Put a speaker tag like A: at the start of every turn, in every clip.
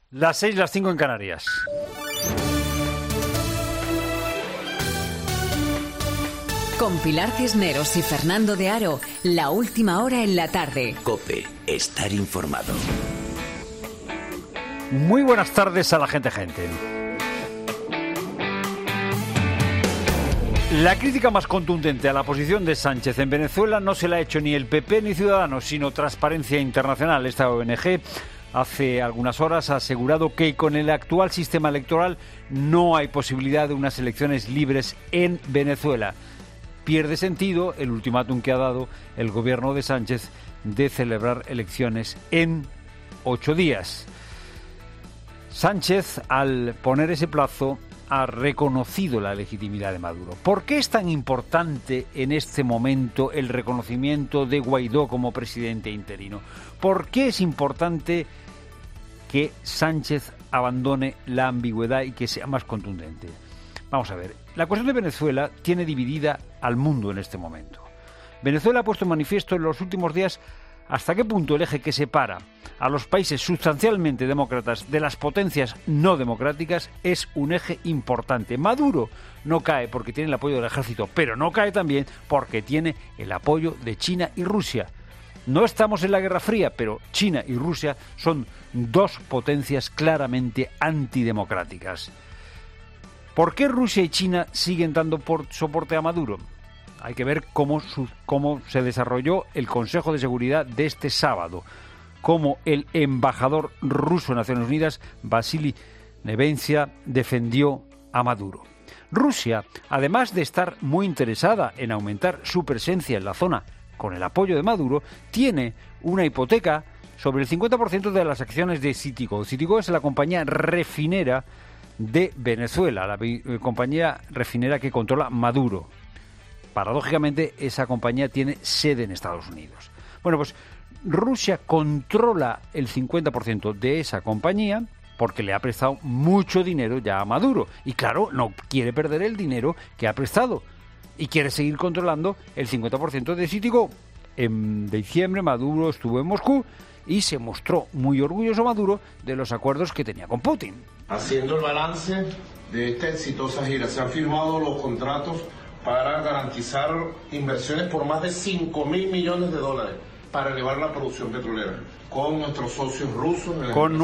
A: Las 6, las 5 en Canarias.
B: Con Pilar Cisneros y Fernando de Aro, la última hora en la tarde.
C: COPE, estar informado.
A: Muy buenas tardes a la gente. La crítica más contundente a la posición de Sánchez en Venezuela no se la ha hecho ni el PP ni Ciudadanos, sino Transparencia Internacional. Esta ONG hace algunas horas ha asegurado que con el actual sistema electoral no hay posibilidad de unas elecciones libres en Venezuela. Pierde sentido el ultimátum que ha dado el gobierno de Sánchez de celebrar elecciones en 8 días. Sánchez, al poner ese plazo, ha reconocido la legitimidad de Maduro. ¿Por qué es tan importante en este momento el reconocimiento de Guaidó como presidente interino? ¿Por qué es importante que Sánchez abandone la ambigüedad y que sea más contundente? Vamos a ver, la cuestión de Venezuela tiene dividida al mundo en este momento. Venezuela ha puesto en manifiesto en los últimos días hasta qué punto el eje que separa a los países sustancialmente demócratas de las potencias no democráticas es un eje importante. Maduro no cae porque tiene el apoyo del ejército, pero no cae también porque tiene el apoyo de China y Rusia. No estamos en la Guerra Fría, pero China y Rusia son dos potencias claramente antidemocráticas. ¿Por qué Rusia y China siguen dando soporte a Maduro? Hay que ver cómo se desarrolló el Consejo de Seguridad de este sábado, cómo el embajador ruso en Naciones Unidas, Vasily Nevencia, defendió a Maduro. Rusia, además de estar muy interesada en aumentar su presencia en la zona con el apoyo de Maduro, tiene una hipoteca sobre el 50% de las acciones de Citigo. Citigo es la compañía refinera de Venezuela, la compañía refinera que controla Maduro. Paradójicamente, esa compañía tiene sede en Estados Unidos. Bueno, pues Rusia controla el 50% de esa compañía porque le ha prestado mucho dinero ya a Maduro. Y claro, no quiere perder el dinero que ha prestado y quiere seguir controlando el 50% de Citigo. En diciembre Maduro estuvo en Moscú y se mostró muy orgulloso Maduro de los acuerdos que tenía con Putin.
D: Haciendo el balance de esta exitosa gira, se han firmado los contratos para garantizar inversiones por más de $5.000 millones para elevar la producción petrolera con nuestros socios rusos.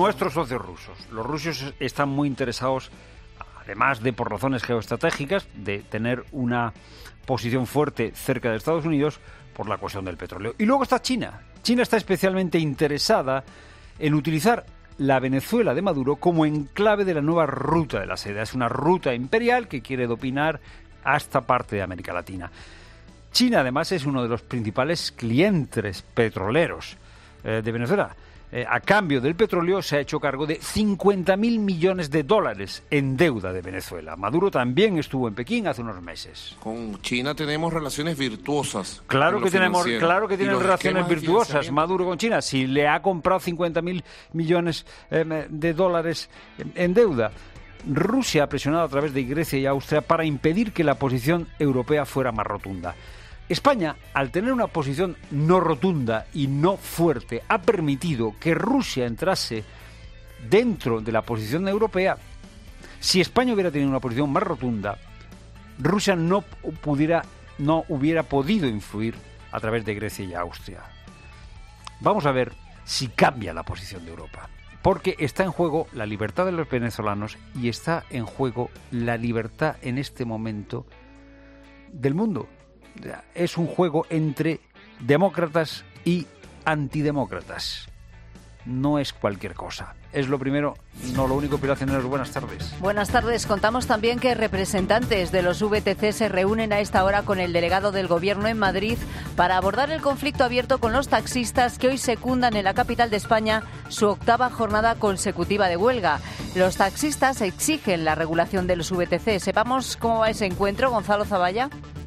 A: Los rusos están muy interesados, además de por razones geoestratégicas, de tener una posición fuerte cerca de Estados Unidos por la cuestión del petróleo. Y luego está China. China está especialmente interesada en utilizar la Venezuela de Maduro como enclave de la nueva ruta de la seda. Es una ruta imperial que quiere dominar a esta parte de América Latina. China, además, es uno de los principales clientes petroleros de Venezuela. A cambio del petróleo se ha hecho cargo de $50.000 millones en deuda de Venezuela. Maduro también estuvo en Pekín hace unos meses.
D: Con China tenemos relaciones virtuosas.
A: Claro que tienen relaciones virtuosas Maduro con China. Si le ha comprado $50.000 millones de dólares en deuda. Rusia ha presionado a través de Grecia y Austria para impedir que la posición europea fuera más rotunda. España, al tener una posición no rotunda y no fuerte, ha permitido que Rusia entrase dentro de la posición europea. Si España hubiera tenido una posición más rotunda, Rusia no hubiera podido influir a través de Grecia y Austria. Vamos a ver si cambia la posición de Europa. Porque está en juego la libertad de los venezolanos y está en juego la libertad en este momento del mundo. Es un juego entre demócratas y antidemócratas. No es cualquier cosa. Es lo primero, no lo único. Pilar Cisneros, buenas tardes.
E: Buenas tardes. Contamos también que representantes de los VTC se reúnen a esta hora con el delegado del Gobierno en Madrid para abordar el conflicto abierto con los taxistas que hoy secundan en la capital de España su 8ª jornada consecutiva de huelga. Los taxistas exigen la regulación de los VTC. Sepamos cómo va ese encuentro, Gonzalo Zavalla.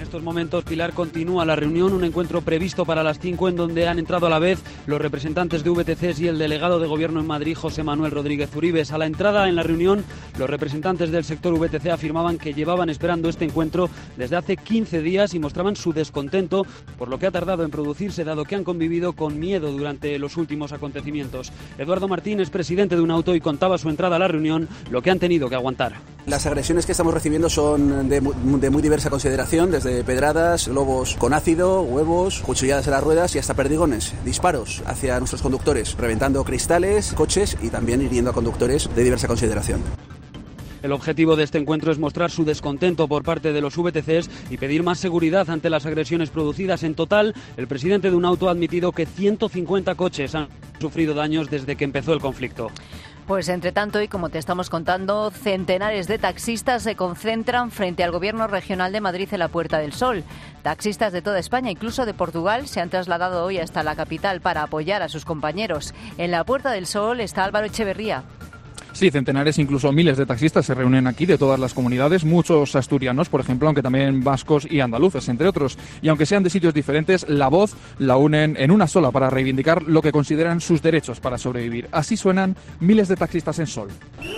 F: En estos momentos, Pilar, continúa la reunión, un encuentro previsto para las 5 en donde han entrado a la vez los representantes de VTCs y el delegado de Gobierno en Madrid, José Manuel Rodríguez Uribes. A la entrada en la reunión, los representantes del sector VTC afirmaban que llevaban esperando este encuentro desde hace 15 días y mostraban su descontento por lo que ha tardado en producirse, dado que han convivido con miedo durante los últimos acontecimientos. Eduardo Martín es presidente de Unauto y contaba a su entrada a la reunión lo que han tenido que aguantar.
G: Las agresiones que estamos recibiendo son de muy diversa consideración, desde pedradas, globos con ácido, huevos, cuchilladas en las ruedas y hasta perdigones, disparos hacia nuestros conductores, reventando cristales, coches y también hiriendo a conductores de diversa consideración.
F: El objetivo de este encuentro es mostrar su descontento por parte de los VTCs y pedir más seguridad ante las agresiones producidas. En total, el presidente de Unauto ha admitido que 150 coches han sufrido daños desde que empezó el conflicto.
E: Pues entre tanto, y como te estamos contando, centenares de taxistas se concentran frente al Gobierno Regional de Madrid en la Puerta del Sol. Taxistas de toda España, incluso de Portugal, se han trasladado hoy hasta la capital para apoyar a sus compañeros. En la Puerta del Sol está Álvaro Echeverría.
H: Sí, centenares, incluso miles de taxistas se reúnen aquí de todas las comunidades, muchos asturianos, por ejemplo, aunque también vascos y andaluces, entre otros. Y aunque sean de sitios diferentes, la voz la unen en una sola para reivindicar lo que consideran sus derechos para sobrevivir. Así suenan miles de taxistas en Sol.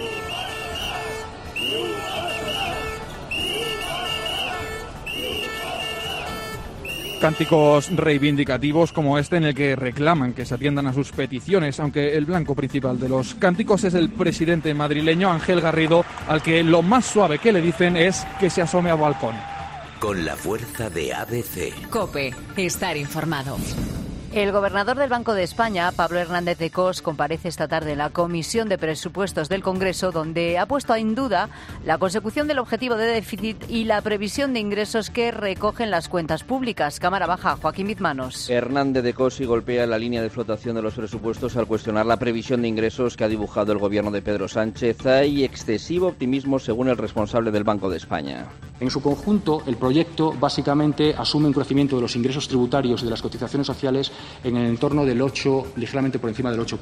H: Cánticos reivindicativos como este en el que reclaman que se atiendan a sus peticiones, aunque el blanco principal de los cánticos es el presidente madrileño Ángel Garrido, al que lo más suave que le dicen es que se asome al balcón.
C: Con la fuerza de ABC.
B: COPE, estar informado.
E: El gobernador del Banco de España, Pablo Hernández de Cos, comparece esta tarde en la Comisión de Presupuestos del Congreso, donde ha puesto en duda la consecución del objetivo de déficit y la previsión de ingresos que recogen las cuentas públicas. Cámara Baja, Joaquín Bizmanos.
I: Hernández de Cos golpea la línea de flotación de los presupuestos al cuestionar la previsión de ingresos que ha dibujado el gobierno de Pedro Sánchez. Hay excesivo optimismo, según el responsable del Banco de España.
J: En su conjunto, el proyecto básicamente asume un crecimiento de los ingresos tributarios y de las cotizaciones sociales en el entorno del 8, ligeramente por encima del 8%,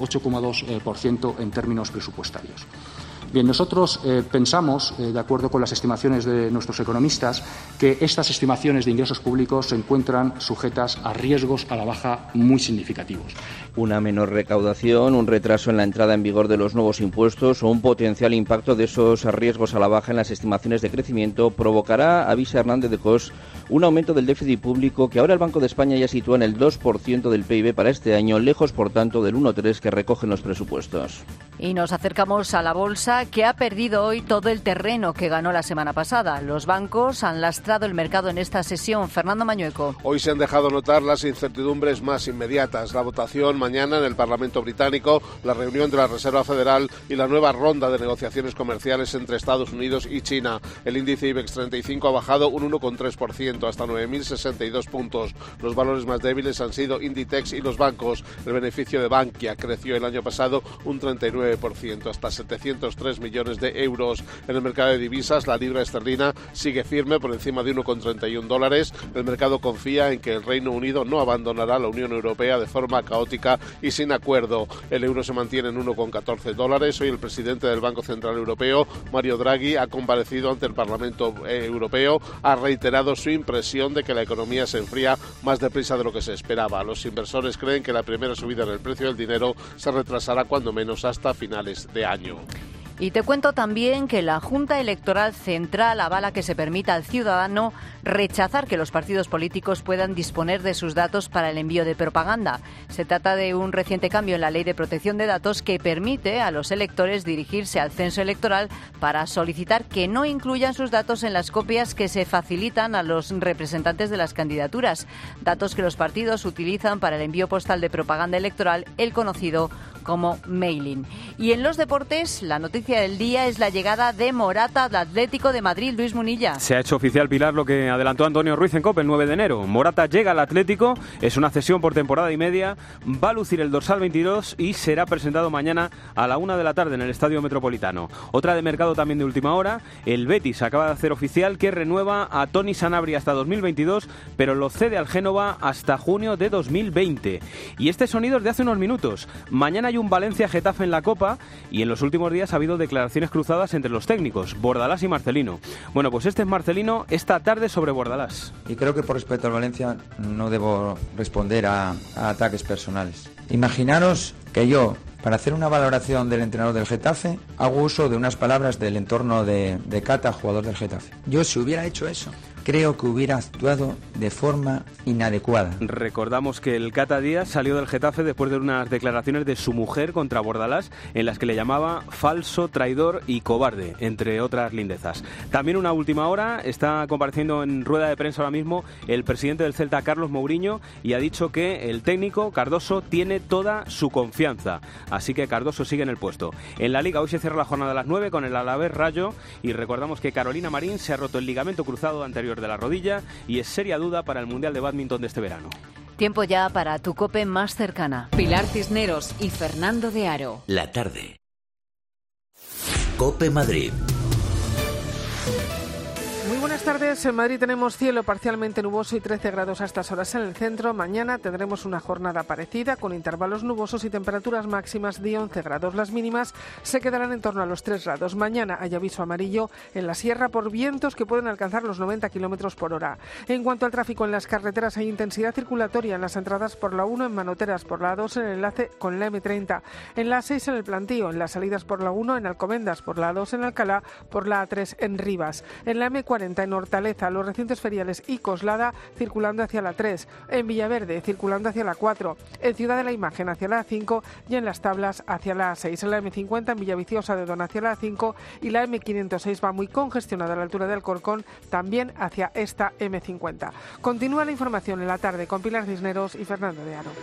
J: 8,2% en términos presupuestarios. Bien, nosotros pensamos, de acuerdo con las estimaciones de nuestros economistas, que estas estimaciones de ingresos públicos se encuentran sujetas a riesgos a la baja muy significativos.
I: Una menor recaudación, un retraso en la entrada en vigor de los nuevos impuestos o un potencial impacto de esos riesgos a la baja en las estimaciones de crecimiento provocará, avisa Hernández de Cos, un aumento del déficit público que ahora el Banco de España ya sitúa en el 2% del PIB para este año, lejos, por tanto, del 1,3% que recogen los presupuestos.
E: Y nos acercamos a la bolsa, que ha perdido hoy todo el terreno que ganó la semana pasada. Los bancos han lastrado el mercado en esta sesión. Fernando Mañueco.
K: Hoy se han dejado notar las incertidumbres más inmediatas. La votación mañana en el Parlamento británico, la reunión de la Reserva Federal y la nueva ronda de negociaciones comerciales entre Estados Unidos y China. El índice IBEX 35 ha bajado un 1,3% hasta 9.062 puntos. Los valores más débiles han sido Inditex y los bancos. El beneficio de Bankia creció el año pasado un 39%, hasta 703 millones de euros. En el mercado de divisas, la libra esterlina sigue firme por encima de $1,31. El mercado confía en que el Reino Unido no abandonará la Unión Europea de forma caótica y sin acuerdo. El euro se mantiene en $1,14. Hoy el presidente del Banco Central Europeo, Mario Draghi, ha comparecido ante el Parlamento Europeo, ha reiterado su impresión de que la economía se enfría más deprisa de lo que se esperaba. Los inversores creen que la primera subida en el precio del dinero se retrasará cuando menos hasta finales de año.
E: Y te cuento también que la Junta Electoral Central avala que se permita al ciudadano rechazar que los partidos políticos puedan disponer de sus datos para el envío de propaganda. Se trata de un reciente cambio en la Ley de Protección de Datos que permite a los electores dirigirse al censo electoral para solicitar que no incluyan sus datos en las copias que se facilitan a los representantes de las candidaturas. Datos que los partidos utilizan para el envío postal de propaganda electoral, el conocido como mailing. Y en los deportes, la noticia del día es la llegada de Morata al Atlético de Madrid. Luis Munilla.
L: Se ha hecho oficial, Pilar, lo que adelantó Antonio Ruiz en COPE el 9 de enero. Morata llega al Atlético, es una cesión por temporada y media, va a lucir el dorsal 22 y será presentado mañana a la 1 de la tarde en el Estadio Metropolitano. Otra de mercado también de última hora, el Betis acaba de hacer oficial que renueva a Tony Sanabria hasta 2022, pero lo cede al Génova hasta junio de 2020. Y este sonido es de hace unos minutos. Mañana hay un Valencia-Getafe en la Copa. FIFA y en los últimos días ha habido declaraciones cruzadas entre los técnicos, Bordalás y Marcelino. Bueno, pues este es Marcelino esta tarde sobre Bordalás.
M: Y creo que por respeto al Valencia no debo responder a ataques personales. Imaginaros que yo, para hacer una valoración del entrenador del Getafe, hago uso de unas palabras del entorno de Cata, jugador del Getafe. Yo, si hubiera hecho eso, creo que hubiera actuado de forma inadecuada.
L: Recordamos que el Cata Díaz salió del Getafe después de unas declaraciones de su mujer contra Bordalás, en las que le llamaba falso, traidor y cobarde, entre otras lindezas. También una última hora, está compareciendo en rueda de prensa ahora mismo el presidente del Celta, Carlos Mourinho, y ha dicho que el técnico, Cardoso, tiene toda su confianza. Así que Cardoso sigue en el puesto. En la Liga hoy se cierra la jornada a las 9 con el Alavés Rayo, y recordamos que Carolina Marín se ha roto el ligamento cruzado anterior de la rodilla y es seria duda para el Mundial de Bádminton de este verano.
E: Tiempo ya para tu COPE más cercana.
B: Pilar Cisneros y Fernando de Aro.
C: La tarde. COPE Madrid.
N: Muy buenas tardes. En Madrid tenemos cielo parcialmente nuboso y 13 grados a estas horas en el centro. Mañana tendremos una jornada parecida con intervalos nubosos y temperaturas máximas de 11 grados. Las mínimas se quedarán en torno a los 3 grados. Mañana hay aviso amarillo en la sierra por vientos que pueden alcanzar los 90 kilómetros por hora. En cuanto al tráfico en las carreteras, hay intensidad circulatoria en las entradas por la 1 en Manoteras, por la 2 en el enlace con la M30, en la 6 en el Plantío, en las salidas por la 1 en Alcobendas, por la 2 en Alcalá, por la A3 en Rivas, en la M40 en Hortaleza, los recintos feriales y Coslada circulando hacia la 3, en Villaverde circulando hacia la 4, en Ciudad de la Imagen hacia la A5 y en Las Tablas hacia la A6, en la M50 en Villaviciosa de Don hacia la A5 y la M506 va muy congestionada a la altura de Alcorcón también hacia esta M50. Continúa la información en la tarde con Pilar Cisneros y Fernando de Aro.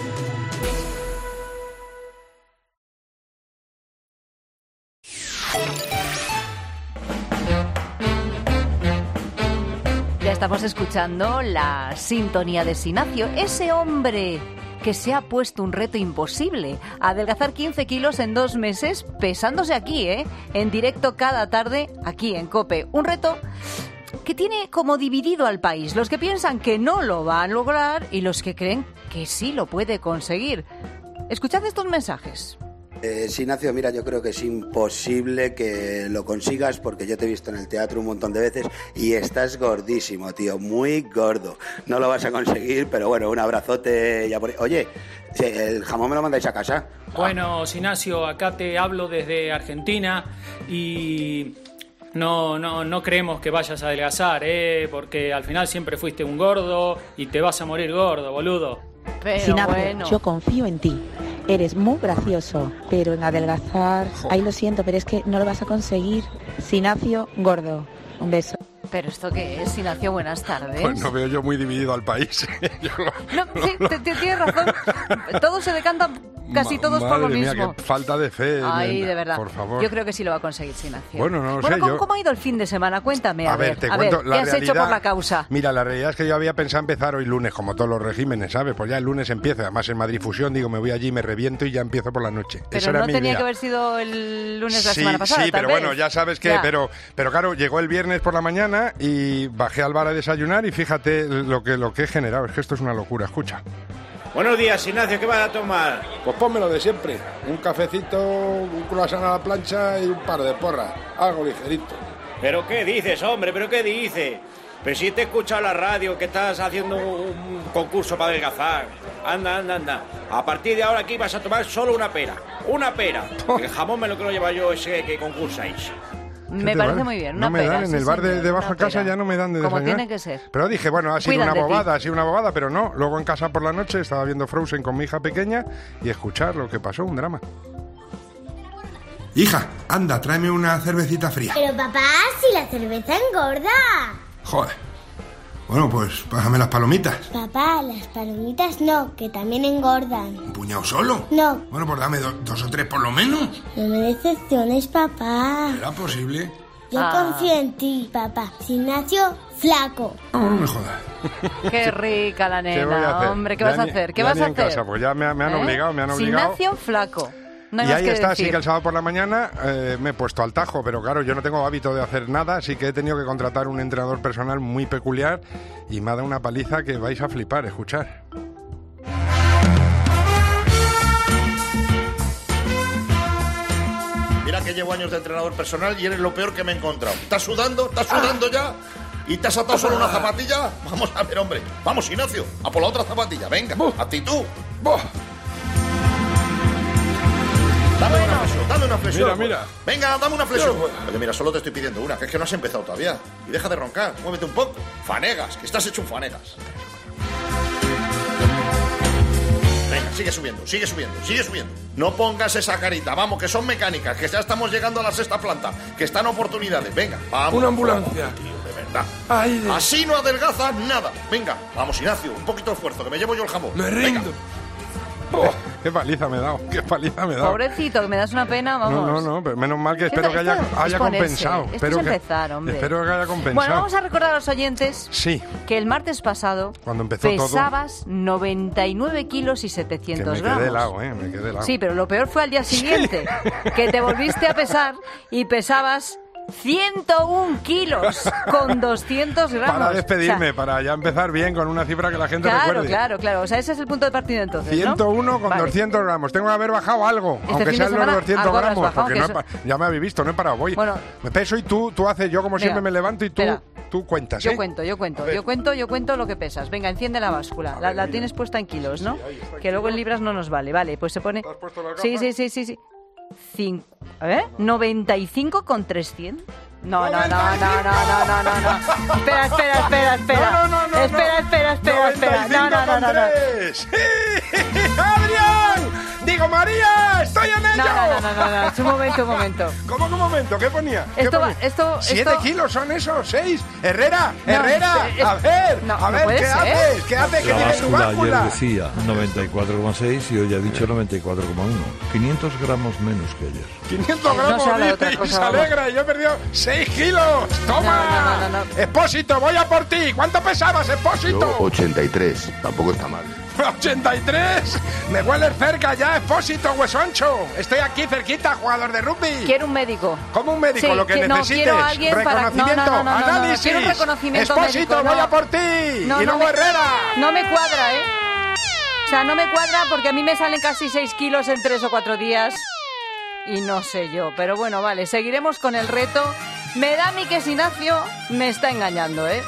E: Ya estamos escuchando la sintonía de Sinacio, ese hombre que se ha puesto un reto imposible, adelgazar 15 kilos en 2 meses, pesándose aquí, en directo cada tarde, aquí en COPE. Un reto que tiene como dividido al país, los que piensan que no lo van a lograr y los que creen que sí lo puede conseguir. Escuchad estos mensajes.
O: Sinacio, mira, yo creo que es imposible que lo consigas porque yo te he visto en el teatro un montón de veces y estás gordísimo, tío, muy gordo. No lo vas a conseguir, pero bueno, un abrazote ya por ahí. Oye, ¿el jamón me lo mandáis a casa?
P: Bueno, Sinacio, acá te hablo desde Argentina y no creemos que vayas a adelgazar, porque al final siempre fuiste un gordo y te vas a morir gordo, boludo.
E: Pero
Q: Sinacio,
E: bueno,
Q: yo confío en ti. Eres muy gracioso, pero en adelgazar, ahí lo siento, pero es que no lo vas a conseguir. Sinacio, gordo. Un beso.
E: ¿Pero esto qué es, Sinacio? Buenas tardes.
R: Pues no veo yo muy dividido al país.
E: Sí, tienes razón. Todos se decantan, casi todos por lo mismo.
R: Madre mía, qué falta de fe.
E: Ay, de verdad.
R: Por favor.
E: Yo creo que sí lo va a conseguir, Sinacio.
R: Bueno, no lo sé.
E: ¿Cómo ha ido el fin de semana? Cuéntame,
R: a ver, te cuento,
E: ¿qué has hecho por la causa?
R: Mira, la realidad es que yo había pensado empezar hoy lunes, como todos los regímenes, ¿sabes? Pues ya el lunes empieza. Además, en Madrid Fusión, digo, me voy allí, me reviento y ya empiezo por la noche.
E: Pero
R: esa era
E: no
R: mi
E: tenía
R: idea.
E: que haber sido el lunes de la semana pasada,
R: Sí, pero
E: tal vez.
R: bueno, ya sabes que...
E: Ya.
R: Pero claro, llegó el viernes por la mañana y bajé al bar a desayunar y fíjate lo que he generado. Es que esto es una locura, escucha.
S: Buenos días, Ignacio, ¿qué vas a tomar?
R: Pues ponme lo de siempre. Un cafecito, un croissant a la plancha y un par de porras. Algo ligerito.
S: ¿Pero qué dices, hombre? ¿Pero qué dices? Pero si te he escuchado en la radio que estás haciendo un concurso para adelgazar. Anda. A partir de ahora aquí vas a tomar solo una pera. ¡Una pera! El jamón me lo quiero llevar yo ese que concursáis.
E: Me parece muy bien, una
R: no me
E: pera.
R: dan, en el bar de debajo de casa ya no me dan de
E: Como
R: desayunar.
E: tiene que ser.
R: Pero dije, bueno, ha sido
E: Cuidan de
R: una bobada, pero no. Luego en casa por la noche estaba viendo Frozen con mi hija pequeña y escuchar lo que pasó, un drama. Hija, anda, tráeme una cervecita fría.
T: Pero papá, si la cerveza engorda.
R: Joder. Bueno, pues pásame las palomitas.
T: Papá, las palomitas no, que también engordan.
R: ¿Un puñado solo?
T: No.
R: Bueno, pues dame dos o tres por lo menos.
T: No me decepciones, papá.
R: ¿Era posible?
T: Yo confío en ti, papá. Ignacio, flaco.
R: No me jodas.
E: Qué rica la
R: ¿Qué voy a
E: nena,
R: hacer?
E: hombre, ¿qué
R: Ya
E: vas a
R: ni-
E: hacer? ¿Qué
R: ya
E: vas
R: ni
E: a
R: en
E: hacer?
R: casa, pues ya me han obligado,
E: Ignacio, flaco. No hay
R: y
E: más
R: ahí
E: que
R: está,
E: decir.
R: sí que el sábado por la mañana me he puesto al tajo, pero claro, yo no tengo hábito de hacer nada, así que he tenido que contratar un entrenador personal muy peculiar y me ha dado una paliza que vais a flipar, escuchar.
U: Mira que llevo años de entrenador personal y eres lo peor que me he encontrado. ¿Estás sudando? ¿Estás sudando ya? ¿Y te has atado solo una zapatilla? Vamos a ver, hombre. Vamos, Ignacio, a por la otra zapatilla. Venga, actitud. Dame una flexión.
R: Mira.
U: Venga, dame una flexión. Oye, mira, solo te estoy pidiendo una, que es que no has empezado todavía. Y deja de roncar, muévete un poco. Fanegas, que estás hecho un fanegas. Venga, sigue subiendo. No pongas esa carita, vamos, que son mecánicas, que ya estamos llegando a la 6ª planta, que están oportunidades. Venga, vamos.
R: Una ambulancia.
U: Vamos, tío, de verdad. Así no adelgazas nada. Venga, vamos, Ignacio, un poquito de esfuerzo, que me llevo yo el jamón.
R: Me rindo. Qué paliza me he dado.
E: Pobrecito, que me das una pena, vamos.
R: No, pero menos mal que espero que haya compensado.
E: Esto es empezar, hombre.
R: Espero que haya compensado.
E: Bueno, vamos a recordar a los oyentes que el martes pasado
R: cuando empezó
E: pesabas 99 kilos y 700 gramos.
R: Me quedé helado.
E: Sí, pero lo peor fue al día siguiente, que te volviste a pesar y pesabas 101 kilos con 200 gramos.
R: Para despedirme, para ya empezar bien con una cifra que la gente recuerde.
E: Claro. O sea, ese es el punto de partida entonces,
R: 101 con 200 gramos. Tengo que haber bajado algo, aunque sean los 200 gramos. Porque ya me habéis visto, no he parado. Me peso y tú haces. Yo como siempre me levanto y tú cuentas.
E: Yo cuento lo que pesas. Venga, enciende la báscula. La tienes puesta en kilos, ¿no? Que luego en libras no nos vale. Vale, pues se pone... Sí. 95 con 300. No. Espera. No.
R: ¡Adrián! ¡Digo María! ¡Estoy en ello!
E: No. Un momento.
R: ¿Cómo un momento? ¿Qué ponía?
E: Esto...
R: 7 kilos son esos, 6. Herrera. A ver, ¿qué haces? ¿Qué tiene tu báscula?
V: Ayer decía 94,6 y hoy ha dicho 94,1. 500 gramos menos que ayer.
R: 500 gramos, y se alegra. Y yo he perdido 6 kilos. ¡Toma!
E: No.
R: Expósito, voy a por ti. ¿Cuánto pesabas, Expósito?
W: Yo 83. Tampoco está mal.
R: 83. Me huele cerca ya, Expósito, hueso ancho. Estoy aquí cerquita, jugador de rugby.
E: Quiero un médico.
R: ¿Cómo un médico?
E: Sí,
R: lo que necesites.
E: Quiero alguien
R: reconocimiento, análisis.
E: Quiero un reconocimiento
R: Expósito,
E: médico,
R: voy a por ti. Y luego Herrera.
E: No me cuadra, ¿eh? O sea, no me cuadra porque a mí me salen casi 6 kilos en 3 o 4 días. Y no sé yo. Pero bueno, vale, seguiremos con el reto. Me da a mí que Ignacio me está engañando, ¿eh?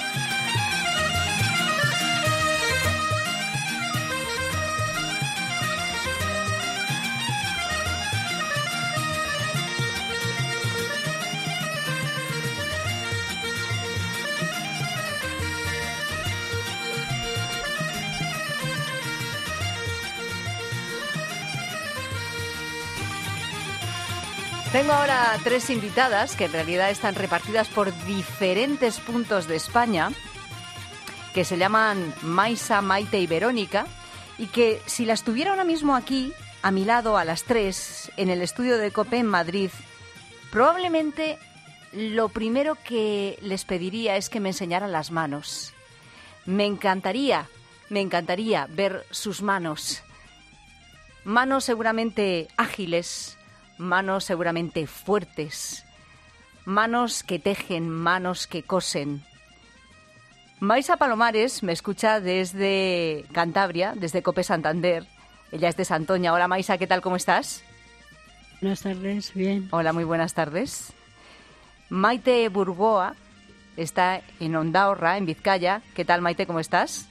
E: Tengo ahora 3 invitadas que en realidad están repartidas por diferentes puntos de España, que se llaman Maisa, Maite y Verónica, y que si las tuviera ahora mismo aquí, a mi lado, a las 3, en el estudio de COPE en Madrid, probablemente lo primero que les pediría es que me enseñaran las manos. Me encantaría ver sus manos. Manos seguramente ágiles, manos seguramente fuertes, manos que tejen, manos que cosen. Maisa Palomares me escucha desde Cantabria, desde COPE Santander. Ella es de Santoña. Hola Maisa, ¿qué tal? ¿Cómo estás?
X: Buenas tardes, bien.
E: Hola, muy buenas tardes. Maite Burgoa está en Ondaorra, en Vizcaya. ¿Qué tal, Maite? ¿Cómo estás?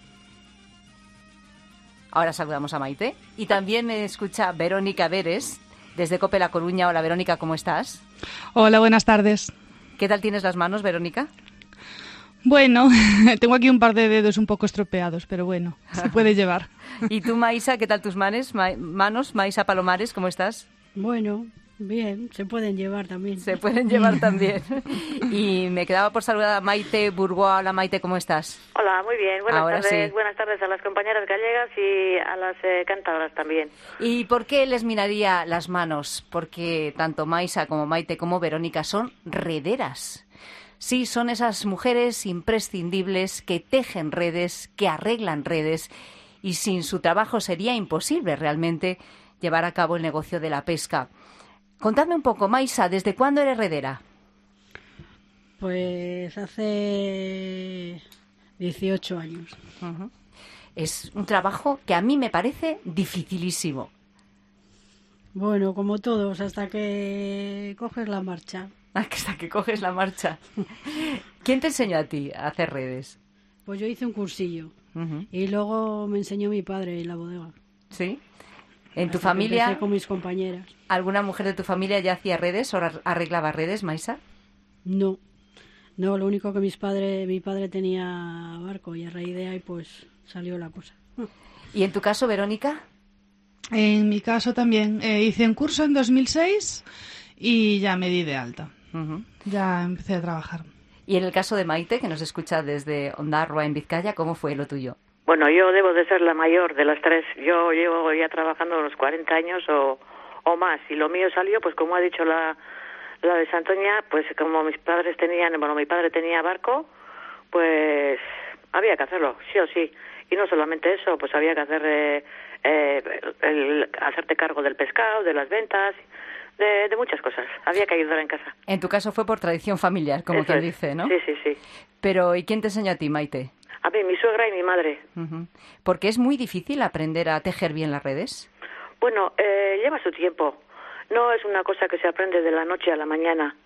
E: Ahora saludamos a Maite. Y también me escucha Verónica Veres, desde COPE La Coruña. Hola, Verónica, ¿cómo estás?
X: Hola, buenas tardes.
E: ¿Qué tal tienes las manos, Verónica?
X: Bueno, tengo aquí un par de dedos un poco estropeados, pero bueno, se puede llevar.
E: ¿Y tú, Maisa, qué tal tus manos, Maisa Palomares, cómo estás?
X: Bueno, bien, se pueden llevar también.
E: Se pueden llevar también. Y me quedaba por saludar a Maite Burgoa. Hola, Maite, ¿cómo estás?
Y: Hola, muy bien.
E: Ahora
Y: Buenas tardes.
E: sí.
Y: Buenas tardes a las compañeras gallegas y a las cántabras también.
E: ¿Y por qué les miraría las manos? Porque tanto Maisa como Maite como Verónica son rederas. Sí, son esas mujeres imprescindibles que tejen redes, que arreglan redes, y sin su trabajo sería imposible realmente llevar a cabo el negocio de la pesca. Contadme un poco, Maisa, ¿desde cuándo eres redera?
X: Pues hace 18 años.
E: Es un trabajo que a mí me parece dificilísimo.
A: Bueno, como todos, hasta que coges la marcha.
E: Hasta que coges la marcha. ¿Quién te enseñó a ti a hacer redes?
A: Pues yo hice un cursillo y luego me enseñó mi padre en la bodega.
E: ¿Sí? ¿En tu familia?
A: Empecé con mis compañeras.
E: ¿Alguna mujer de tu familia ya hacía redes o arreglaba redes, Maisa?
A: No, lo único que mi padre tenía barco y a raíz de ahí pues salió la cosa.
E: ¿Y en tu caso, Verónica?
X: En mi caso también. Hice un curso en 2006 y ya me di de alta. Ya empecé a trabajar.
E: Y en el caso de Maite, que nos escucha desde Ondarroa, en Vizcaya, ¿cómo fue lo tuyo?
Y: Bueno, yo debo de ser la mayor de las tres. Yo llevo ya trabajando unos 40 años o más. Y lo mío salió, pues como ha dicho la de Santoña, pues como mis padres tenían, bueno, mi padre tenía barco, pues había que hacerlo, sí o sí. Y no solamente eso, pues había que hacer hacerte cargo del pescado, de las ventas, de muchas cosas. Había que ayudar en casa.
E: En tu caso fue por tradición familiar, como
Y: Eso
E: quien
Y: es.
E: dice, ¿no?
Y: Sí, sí, sí.
E: Pero, ¿y quién te enseñó a ti, Maite?
Y: A mí, mi suegra y mi madre.
E: Porque es muy difícil aprender a tejer bien las redes.
Y: Bueno, lleva su tiempo. No es una cosa que se aprende de la noche a la mañana.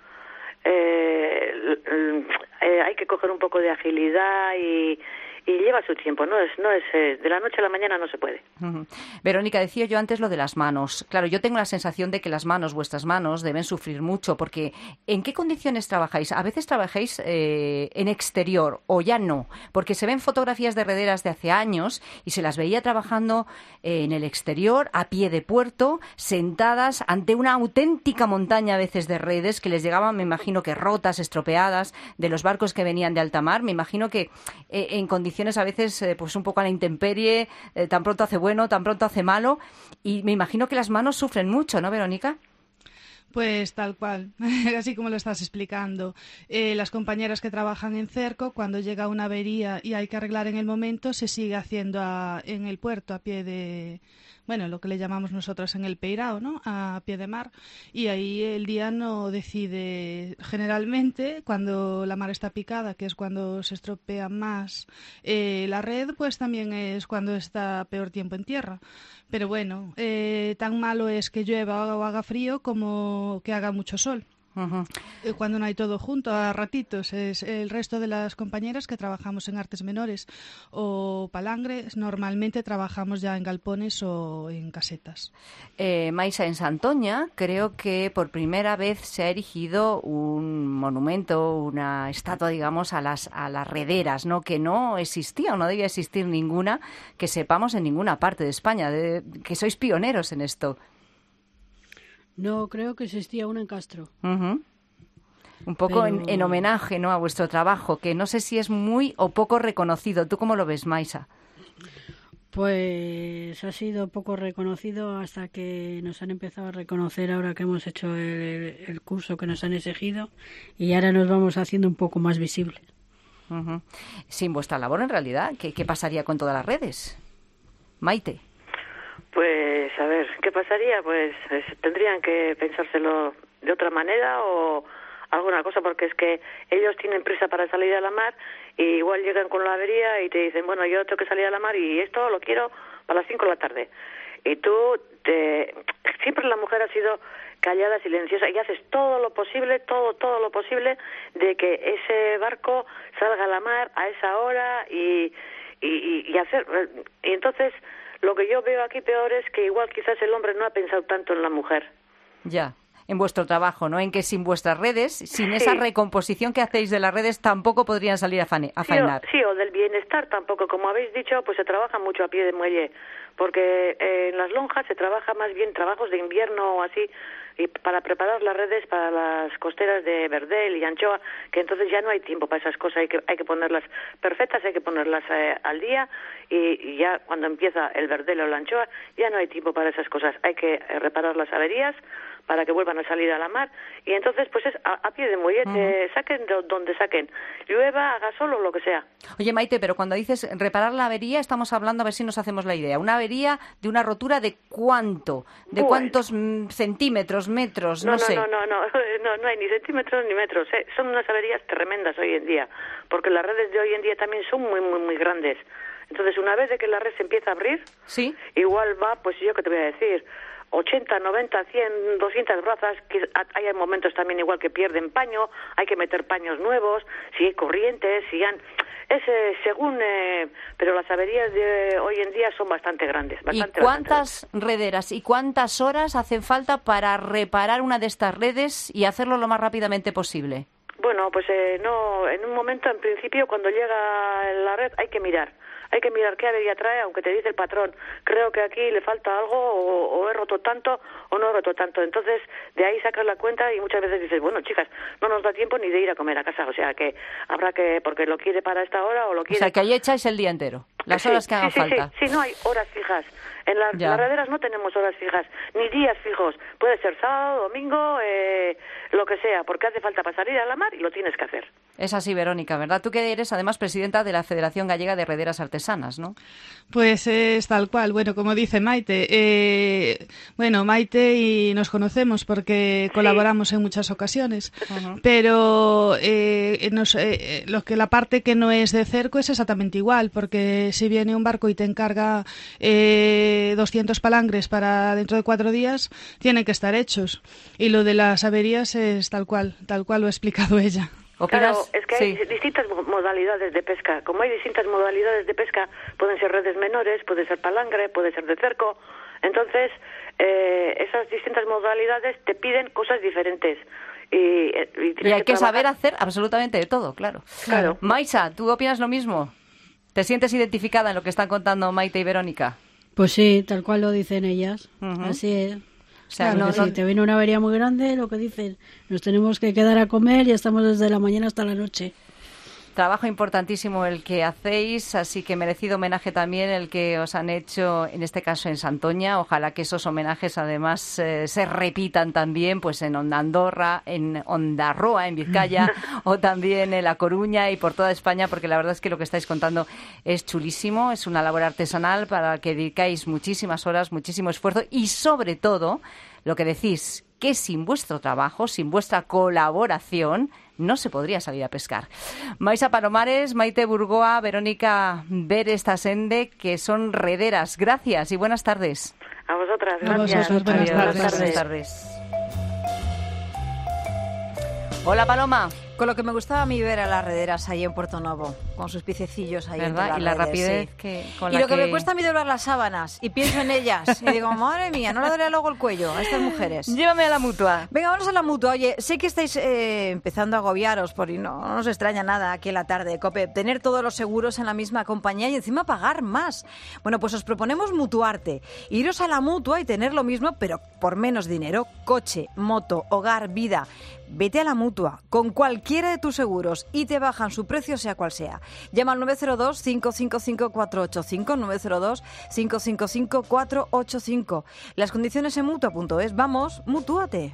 Y: Hay que coger un poco de agilidad y lleva su tiempo. No es de la noche a la mañana no se puede.
E: Verónica, decía yo antes lo de las manos. Claro, yo tengo la sensación de que las manos, vuestras manos, deben sufrir mucho, porque ¿en qué condiciones trabajáis? A veces trabajáis en exterior o ya no, porque se ven fotografías de rederas de hace años y se las veía trabajando en el exterior, a pie de puerto, sentadas ante una auténtica montaña a veces de redes que les llegaban, me imagino que rotas, estropeadas, de los barcos que venían de alta mar. Me imagino que en condiciones a veces pues un poco a la intemperie, tan pronto hace bueno, tan pronto hace malo, y me imagino que las manos sufren mucho, ¿no, Verónica?
X: Pues tal cual, así como lo estás explicando. Las compañeras que trabajan en cerco, cuando llega una avería y hay que arreglar en el momento, se sigue haciendo en el puerto a pie de... Bueno, lo que le llamamos nosotros en el peirao, ¿no? A pie de mar. Y ahí el día no decide. Generalmente, cuando la mar está picada, que es cuando se estropea más la red, pues también es cuando está peor tiempo en tierra. Pero bueno, tan malo es que llueva o haga frío como que haga mucho sol. Cuando no hay todo junto, a ratitos. Es el resto de las compañeras que trabajamos en artes menores o palangres, normalmente trabajamos ya en galpones o en casetas.
E: Maisa, en Santoña creo que por primera vez se ha erigido un monumento, una estatua, digamos, a las rederas, ¿no? Que no existía o no debía existir ninguna, que sepamos, en ninguna parte de España, que sois pioneros en esto.
A: No, creo que existía una en Castro.
E: Un poco en homenaje, ¿no?, a vuestro trabajo, que no sé si es muy o poco reconocido. ¿Tú cómo lo ves, Maisa?
A: Pues ha sido poco reconocido hasta que nos han empezado a reconocer ahora que hemos hecho el curso que nos han exigido y ahora nos vamos haciendo un poco más visibles.
E: Sin vuestra labor, en realidad, ¿qué pasaría con todas las redes? Maite.
Y: Pues, a ver, ¿qué pasaría? Pues tendrían que pensárselo de otra manera o alguna cosa, porque es que ellos tienen prisa para salir a la mar y igual llegan con la avería y te dicen, bueno, yo tengo que salir a la mar y esto lo quiero para las 5 de la tarde. Y tú, siempre la mujer ha sido callada, silenciosa, y haces todo lo posible, todo lo posible de que ese barco salga a la mar a esa hora y hacer... Y entonces... Lo que yo veo aquí peor es que igual quizás el hombre no ha pensado tanto en la mujer.
E: Ya, en vuestro trabajo, ¿no? En que sin vuestras redes, sin esa recomposición que hacéis de las redes, tampoco podrían salir a faenar.
Y: Sí, o del bienestar tampoco. Como habéis dicho, pues se trabaja mucho a pie de muelle, porque en las lonjas se trabaja más bien trabajos de invierno o así, y para preparar las redes para las costeras de verdel y anchoa, que entonces ya no hay tiempo para esas cosas, hay que ponerlas perfectas, hay que ponerlas al día, y ya cuando empieza el verdel o la anchoa ya no hay tiempo para esas cosas, hay que reparar las averías para que vuelvan a salir a la mar, y entonces pues es a pie de muelle, saquen donde saquen, llueva, haga sol o lo que sea.
E: Oye, Maite, pero cuando dices reparar la avería, estamos hablando, a ver si nos hacemos la idea, una avería de una rotura de cuánto, de cuántos centímetros, metros, no sé.
Y: No hay ni centímetros ni metros, son unas averías tremendas hoy en día, porque las redes de hoy en día también son muy, muy, muy grandes. Entonces, una vez de que la red se empieza a abrir,
E: ¿sí?
Y: Igual va, pues yo que te voy a decir, 80, 90, 100, 200 brazas, que hay momentos también igual que pierden paño, hay que meter paños nuevos, si hay corrientes, si han... según, pero las averías de hoy en día son bastante grandes.
E: ¿Y cuántas rederas y cuántas horas hacen falta para reparar una de estas redes y hacerlo lo más rápidamente posible?
Y: Bueno, pues no, en un momento, en principio, cuando llega la red hay que mirar qué avería trae, aunque te dice el patrón, creo que aquí le falta algo, o he roto tanto o no he roto tanto. Entonces, de ahí sacas la cuenta y muchas veces dices, bueno, chicas, no nos da tiempo ni de ir a comer a casa, o sea que habrá que, porque lo quiere para esta hora o lo quiere...
E: O sea, que ahí echáis el día entero, las horas que hagan falta.
Y: Sí, no hay horas fijas. En las rederas no tenemos horas fijas, ni días fijos. Puede ser sábado, domingo, lo que sea, porque hace falta para salir a la mar y lo tienes que hacer.
E: Es así, Verónica, ¿verdad? Tú que eres además presidenta de la Federación Gallega de Rederas Artesanas, ¿no?
X: Pues es tal cual. Bueno, como dice Maite, Maite y nos conocemos porque colaboramos en muchas ocasiones, pero la parte que no es de cerco es exactamente igual, porque si viene un barco y te encarga 200 palangres para dentro de 4 días, tienen que estar hechos. Y lo de las averías es tal cual lo ha explicado ella.
Y: Claro, es que hay distintas modalidades de pesca. Como hay distintas modalidades de pesca, pueden ser redes menores, puede ser palangre, puede ser de cerco. Entonces, esas distintas modalidades te piden cosas diferentes. Y
E: hay que saber hacer absolutamente de todo, claro. Maisa, ¿tú opinas lo mismo? ¿Te sientes identificada en lo que están contando Maite y Verónica?
A: Pues sí, tal cual lo dicen ellas. Así es. O sea, si te viene una avería muy grande, lo que dicen, nos tenemos que quedar a comer y estamos desde la mañana hasta la noche.
E: Trabajo importantísimo el que hacéis, así que merecido homenaje también el que os han hecho, en este caso en Santoña. Ojalá que esos homenajes además se repitan también pues en Andorra, en Ondarroa, en Vizcaya, o también en La Coruña y por toda España, porque la verdad es que lo que estáis contando es chulísimo, es una labor artesanal para la que dedicáis muchísimas horas, muchísimo esfuerzo y sobre todo lo que decís, que sin vuestro trabajo, sin vuestra colaboración, no se podría salir a pescar. Maisa Palomares, Maite Burgoa, Verónica Berestasende, que son rederas. Gracias y buenas tardes.
Y: A vosotras, gracias.
E: Buenas tardes. Hola, Paloma.
D: Con lo que me gustaba a mí ver a las rederas ahí en Puerto Nuevo, con sus piececillos ahí.
E: ¿Verdad?
D: Entre las
E: y la
D: redes,
E: rapidez
D: y lo que me cuesta a mí doblar las sábanas y pienso en ellas y digo, madre mía, no le daré luego el cuello a estas mujeres.
E: Llévame a la Mutua.
D: Venga, vamos a la Mutua. Oye, sé que estáis empezando a agobiaros y no nos extraña nada aquí en la tarde, COPE, tener todos los seguros en la misma compañía y encima pagar más. Bueno, pues os proponemos mutuarte, iros a la Mutua y tener lo mismo, pero por menos dinero. Coche, moto, hogar, vida. Vete a la Mutua con cualquiera de tus seguros y te bajan su precio sea cual sea. Llama al 902-555-485, 902-555-485. Las condiciones en Mutua.es. Vamos, mutúate.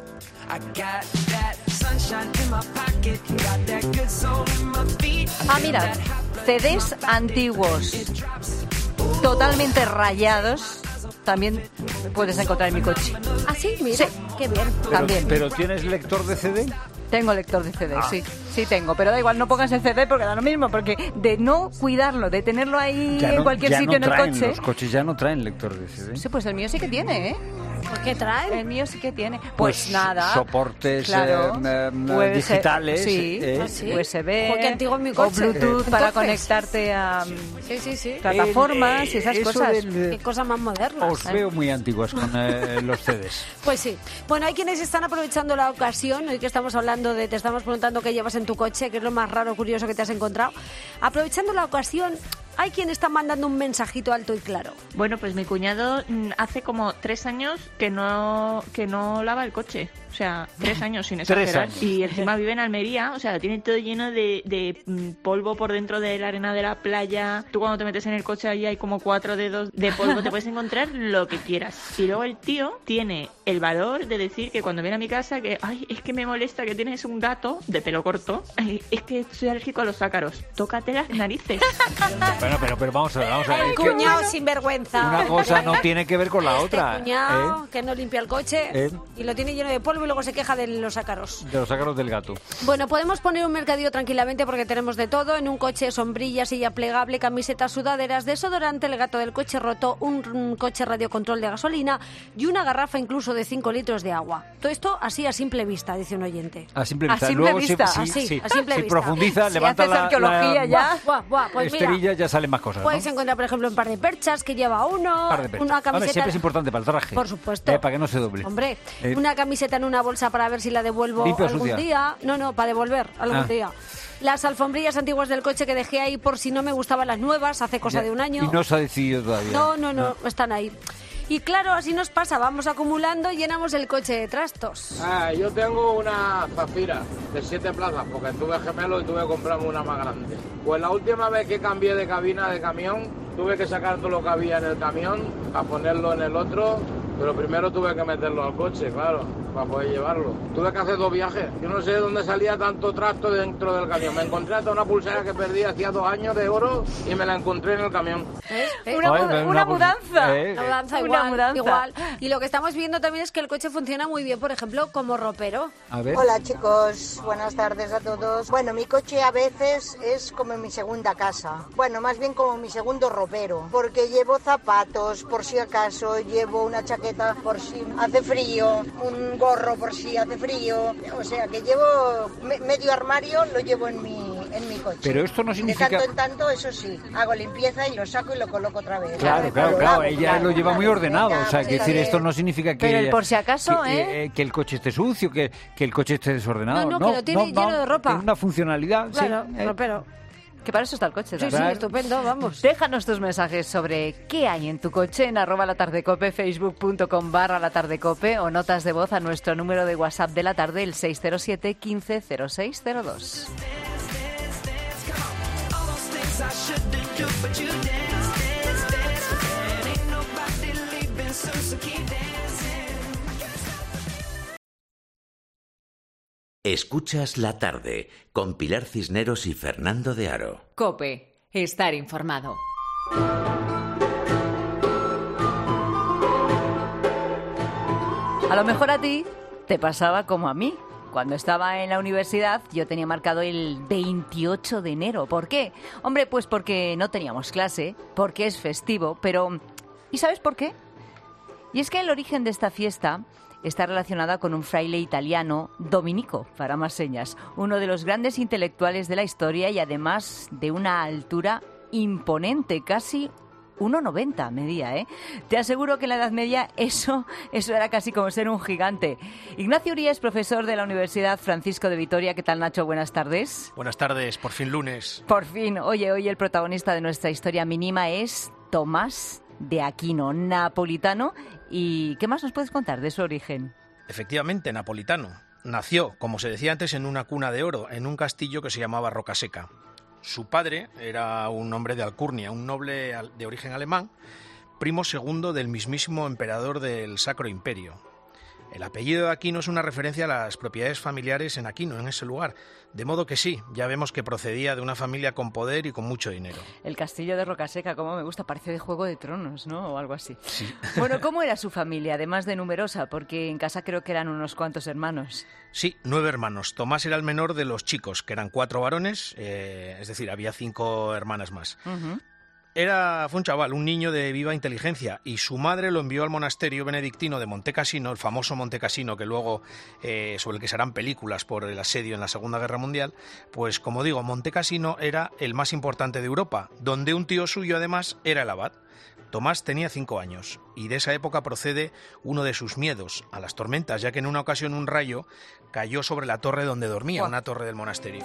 E: Mira, CDs antiguos, totalmente rayados. También puedes encontrar en mi coche.
D: ¿Ah, sí? Mira,
E: sí.
D: Qué bien.
E: También.
F: ¿Pero tienes lector de CD?
E: Tengo lector de CD, sí tengo, pero da igual, no pongas el CD porque da lo mismo, porque de no cuidarlo, de tenerlo ahí en cualquier sitio en el coche...
F: Los coches ya no traen lector de CD.
E: Sí, pues el mío sí que tiene, ¿eh?
D: ¿Qué trae?
E: El mío sí que tiene. Pues nada.
F: Soportes digitales.
E: Sí, USB.
D: Porque antiguo en mi coche.
E: O Bluetooth para conectarte a plataformas y esas cosas.
D: Qué cosa más moderna.
F: Os veo muy antiguas con los CDs.
D: Pues sí. Bueno, hay quienes están aprovechando la ocasión. Hoy que estamos hablando te estamos preguntando qué llevas en tu coche, qué es lo más raro, curioso que te has encontrado. Aprovechando la ocasión, hay quien está mandando un mensajito alto y claro.
G: Bueno, pues mi cuñado hace como 3 años que no lava el coche. O sea, 3 años sin exagerar. Y encima vive en Almería, o sea, lo tiene todo lleno de polvo por dentro de la arena de la playa. Tú cuando te metes en el coche ahí hay como 4 dedos de polvo, te puedes encontrar lo que quieras. Y luego el tío tiene el valor de decir que cuando viene a mi casa que, ay, es que me molesta que tienes un gato de pelo corto, es que soy alérgico a los ácaros. Tócate las narices.
F: Bueno, pero vamos a ver.
D: El cuñado sinvergüenza.
F: Una cosa no tiene que ver con la otra.
D: Cuñado que no limpia el coche y lo tiene lleno de polvo
H: polvo y luego se queja de los ácaros.
F: De los ácaros del gato.
H: Bueno, podemos poner un mercadillo tranquilamente porque tenemos de todo. En un coche, sombrillas, silla plegable, camisetas, sudaderas, desodorante, el gato del coche roto, un coche radiocontrol de gasolina y una garrafa incluso de 5 litros de agua. Todo esto así a simple vista, dice un oyente.
F: A simple vista.
H: A simple
F: Luego,
H: vista,
F: si
H: así, a simple
F: si
H: vista.
F: profundiza,
H: si
F: levanta
H: haces arqueología ya. Pues
F: esterilla,
H: mira,
F: ya salen más cosas,
H: puedes
F: ¿no?
H: encontrar, por ejemplo, un par de perchas que lleva uno,
F: Par de perchas.
H: una camiseta...
F: Hombre, siempre es importante para el traje.
H: Por supuesto.
F: Para que no se doble.
H: Hombre, una camiseta en una bolsa para ver si la devuelvo
F: ¿Limpia o
H: algún
F: sucia?
H: día. No, para devolver algún día. Las alfombrillas antiguas del coche que dejé ahí por si no me gustaban las nuevas hace cosa de un año.
F: Y no se ha decidido todavía.
H: No, están ahí. Y claro, así nos pasa, vamos acumulando y llenamos el coche de trastos.
I: Yo tengo una Zafira de 7 plazas, porque tuve gemelo y tuve que comprarme una más grande. Pues la última vez que cambié de cabina de camión, tuve que sacar todo lo que había en el camión, a ponerlo en el otro, pero primero tuve que meterlo al coche, claro, para poder llevarlo. Tuve que hacer 2 viajes. Yo no sé de dónde salía tanto trasto dentro del camión. Me encontré hasta una pulsera que perdí hacía 2 años de oro y me la encontré en el camión.
H: Una mudanza.
I: Una mudanza.
H: Igual. Y lo que estamos viendo también es que el coche funciona muy bien, por ejemplo, como ropero.
F: A ver.
J: Hola chicos, buenas tardes a todos. Bueno, mi coche a veces es como mi segunda casa. Bueno, más bien como mi segundo ropero, porque llevo zapatos por si acaso, llevo una chaqueta por si hace frío, un gorro por si hace frío. O sea que llevo medio armario, lo llevo en mi coche.
F: Pero esto no significa...
J: De tanto en tanto, eso sí, hago limpieza y lo saco y lo coloco otra vez.
F: Claro, ella lo lleva muy ordenado. O sea, que decir, esto no significa que...
E: Pero el por si acaso,
F: que el coche esté sucio, que el coche esté desordenado.
H: No, que lo tiene lleno de ropa.
F: Tiene una funcionalidad.
H: Claro,
F: sí,
H: ropero.
E: Que para eso está el coche.
H: Sí, estupendo, vamos.
E: Déjanos tus mensajes sobre qué hay en tu coche en @latardecope, facebook.com/latardecope o notas de voz a nuestro número de WhatsApp de la tarde, el 607 15 0602.
C: Escuchas La Tarde con Pilar Cisneros y Fernando de Aro.
B: COPE. Estar informado.
E: A lo mejor a ti te pasaba como a mí. Cuando estaba en la universidad yo tenía marcado el 28 de enero. ¿Por qué? Hombre, pues porque no teníamos clase, porque es festivo, pero... ¿Y sabes por qué? Y es que el origen de esta fiesta está relacionada con un fraile italiano, Dominico, para más señas, uno de los grandes intelectuales de la historia y además de una altura imponente, casi 1,90 medía, ¿eh? Te aseguro que en la Edad Media eso era casi como ser un gigante. Ignacio Uría es profesor de la Universidad Francisco de Vitoria. ¿Qué tal, Nacho? Buenas tardes.
K: Buenas tardes, por fin lunes.
E: Por fin. Oye, hoy el protagonista de nuestra historia mínima es Tomás de Aquino, napolitano. ¿Y qué más nos puedes contar de su origen?
K: Efectivamente, napolitano. Nació, como se decía antes, en una cuna de oro, en un castillo que se llamaba Rocaseca. Su padre era un hombre de alcurnia, un noble de origen alemán, primo segundo del mismísimo emperador del Sacro Imperio. El apellido de Aquino es una referencia a las propiedades familiares en Aquino, en ese lugar. De modo que sí, ya vemos que procedía de una familia con poder y con mucho dinero.
E: El castillo de Rocaseca, como me gusta, parece de Juego de Tronos, ¿no? O algo así.
K: Sí.
E: Bueno, ¿cómo era su familia, además de numerosa? Porque en casa creo que eran unos cuantos hermanos.
K: Sí, 9 hermanos. Tomás era el menor de los chicos, que eran 4 varones, es decir, había 5 hermanas más.
E: Uh-huh.
K: Fue un chaval, un niño de viva inteligencia, y su madre lo envió al monasterio benedictino de Montecassino, el famoso Montecassino que luego, sobre el que se harán películas por el asedio en la Segunda Guerra Mundial. Pues como digo, Montecassino era el más importante de Europa, donde un tío suyo además era el abad. Tomás tenía 5 años y de esa época procede uno de sus miedos a las tormentas, ya que en una ocasión un rayo cayó sobre la torre donde dormía, una torre del monasterio.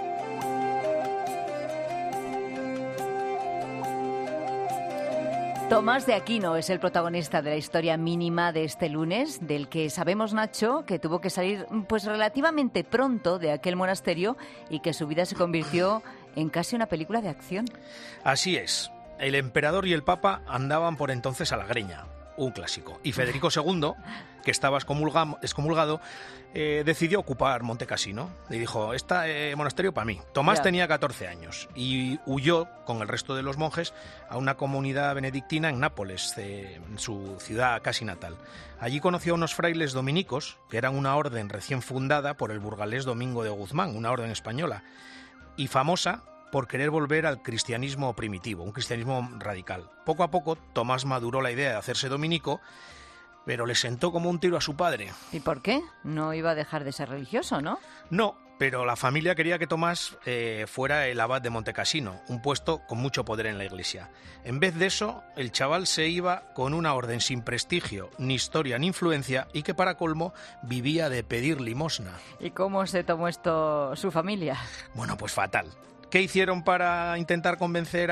E: Tomás de Aquino es el protagonista de la historia mínima de este lunes, del que sabemos, Nacho, que tuvo que salir pues relativamente pronto de aquel monasterio y que su vida se convirtió en casi una película de acción.
K: Así es. El emperador y el papa andaban por entonces a la greña. un clásico. Y Federico II, que estaba excomulgado, decidió ocupar Montecassino. Y dijo, monasterio para mí. Tomás tenía 14 años y huyó con el resto de los monjes a una comunidad benedictina en Nápoles, en su ciudad casi natal. Allí conoció a unos frailes dominicos, que eran una orden recién fundada por el burgalés Domingo de Guzmán, una orden española, y famosa por querer volver al cristianismo primitivo, un cristianismo radical. Poco a poco, Tomás maduró la idea de hacerse dominico, pero le sentó como un tiro a su padre.
E: ¿Y por qué? No iba a dejar de ser religioso, ¿no?
K: No, pero la familia quería que Tomás fuera el abad de Montecassino, un puesto con mucho poder en la iglesia. En vez de eso, el chaval se iba con una orden sin prestigio, ni historia ni influencia, y que para colmo vivía de pedir limosna.
E: ¿Y cómo se tomó esto su familia?
K: Bueno, pues fatal. ¿Qué hicieron para intentar convencer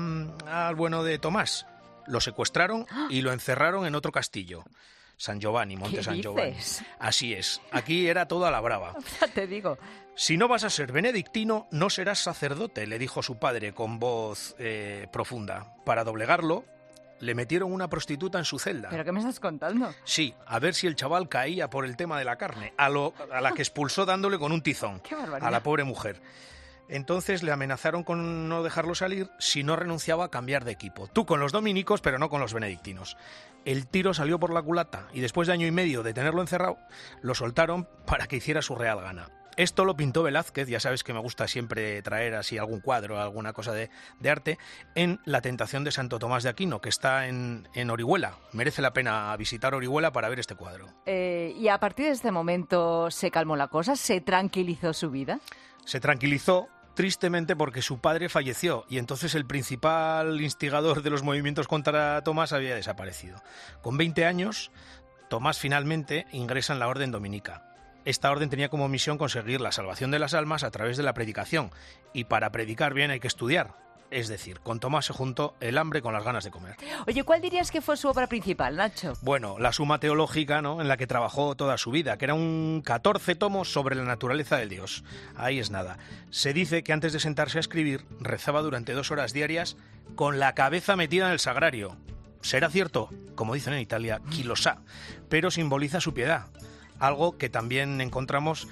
K: al bueno de Tomás? Lo secuestraron y lo encerraron en otro castillo. San Giovanni, Monte San Giovanni. Así es. Aquí era todo a la brava.
E: Ya te digo.
K: Si no vas a ser benedictino, no serás sacerdote, le dijo su padre con voz profunda. Para doblegarlo, le metieron una prostituta en su celda.
E: ¿Pero qué me estás contando?
K: Sí, a ver si el chaval caía por el tema de la carne, a la que expulsó dándole con un tizón.
E: ¡Qué barbaridad!
K: A la pobre mujer. Entonces le amenazaron con no dejarlo salir si no renunciaba a cambiar de equipo. Tú con los dominicos, pero no con los benedictinos. El tiro salió por la culata y después de año y medio de tenerlo encerrado, lo soltaron para que hiciera su real gana. Esto lo pintó Velázquez, ya sabes que me gusta siempre traer así algún cuadro, alguna cosa de arte, en La tentación de Santo Tomás de Aquino, que está en Orihuela. Merece la pena visitar Orihuela para ver este cuadro.
E: ¿Y a partir de este momento se calmó la cosa? ¿Se tranquilizó su vida?
K: Se tranquilizó, tristemente, porque su padre falleció y entonces el principal instigador de los movimientos contra Tomás había desaparecido. Con 20 años, Tomás finalmente ingresa en la orden dominica. Esta orden tenía como misión conseguir la salvación de las almas a través de la predicación, y para predicar bien hay que estudiar. Es decir, con Tomás se juntó el hambre con las ganas de comer.
E: Oye, ¿cuál dirías que fue su obra principal, Nacho?
K: Bueno, la Suma Teológica, ¿no?, en la que trabajó toda su vida, que era un 14 tomos sobre la naturaleza del Dios. Ahí es nada. Se dice que antes de sentarse a escribir, rezaba durante 2 horas diarias con la cabeza metida en el sagrario. Será cierto, como dicen en Italia, chi lo sa, pero simboliza su piedad. Algo que también encontramos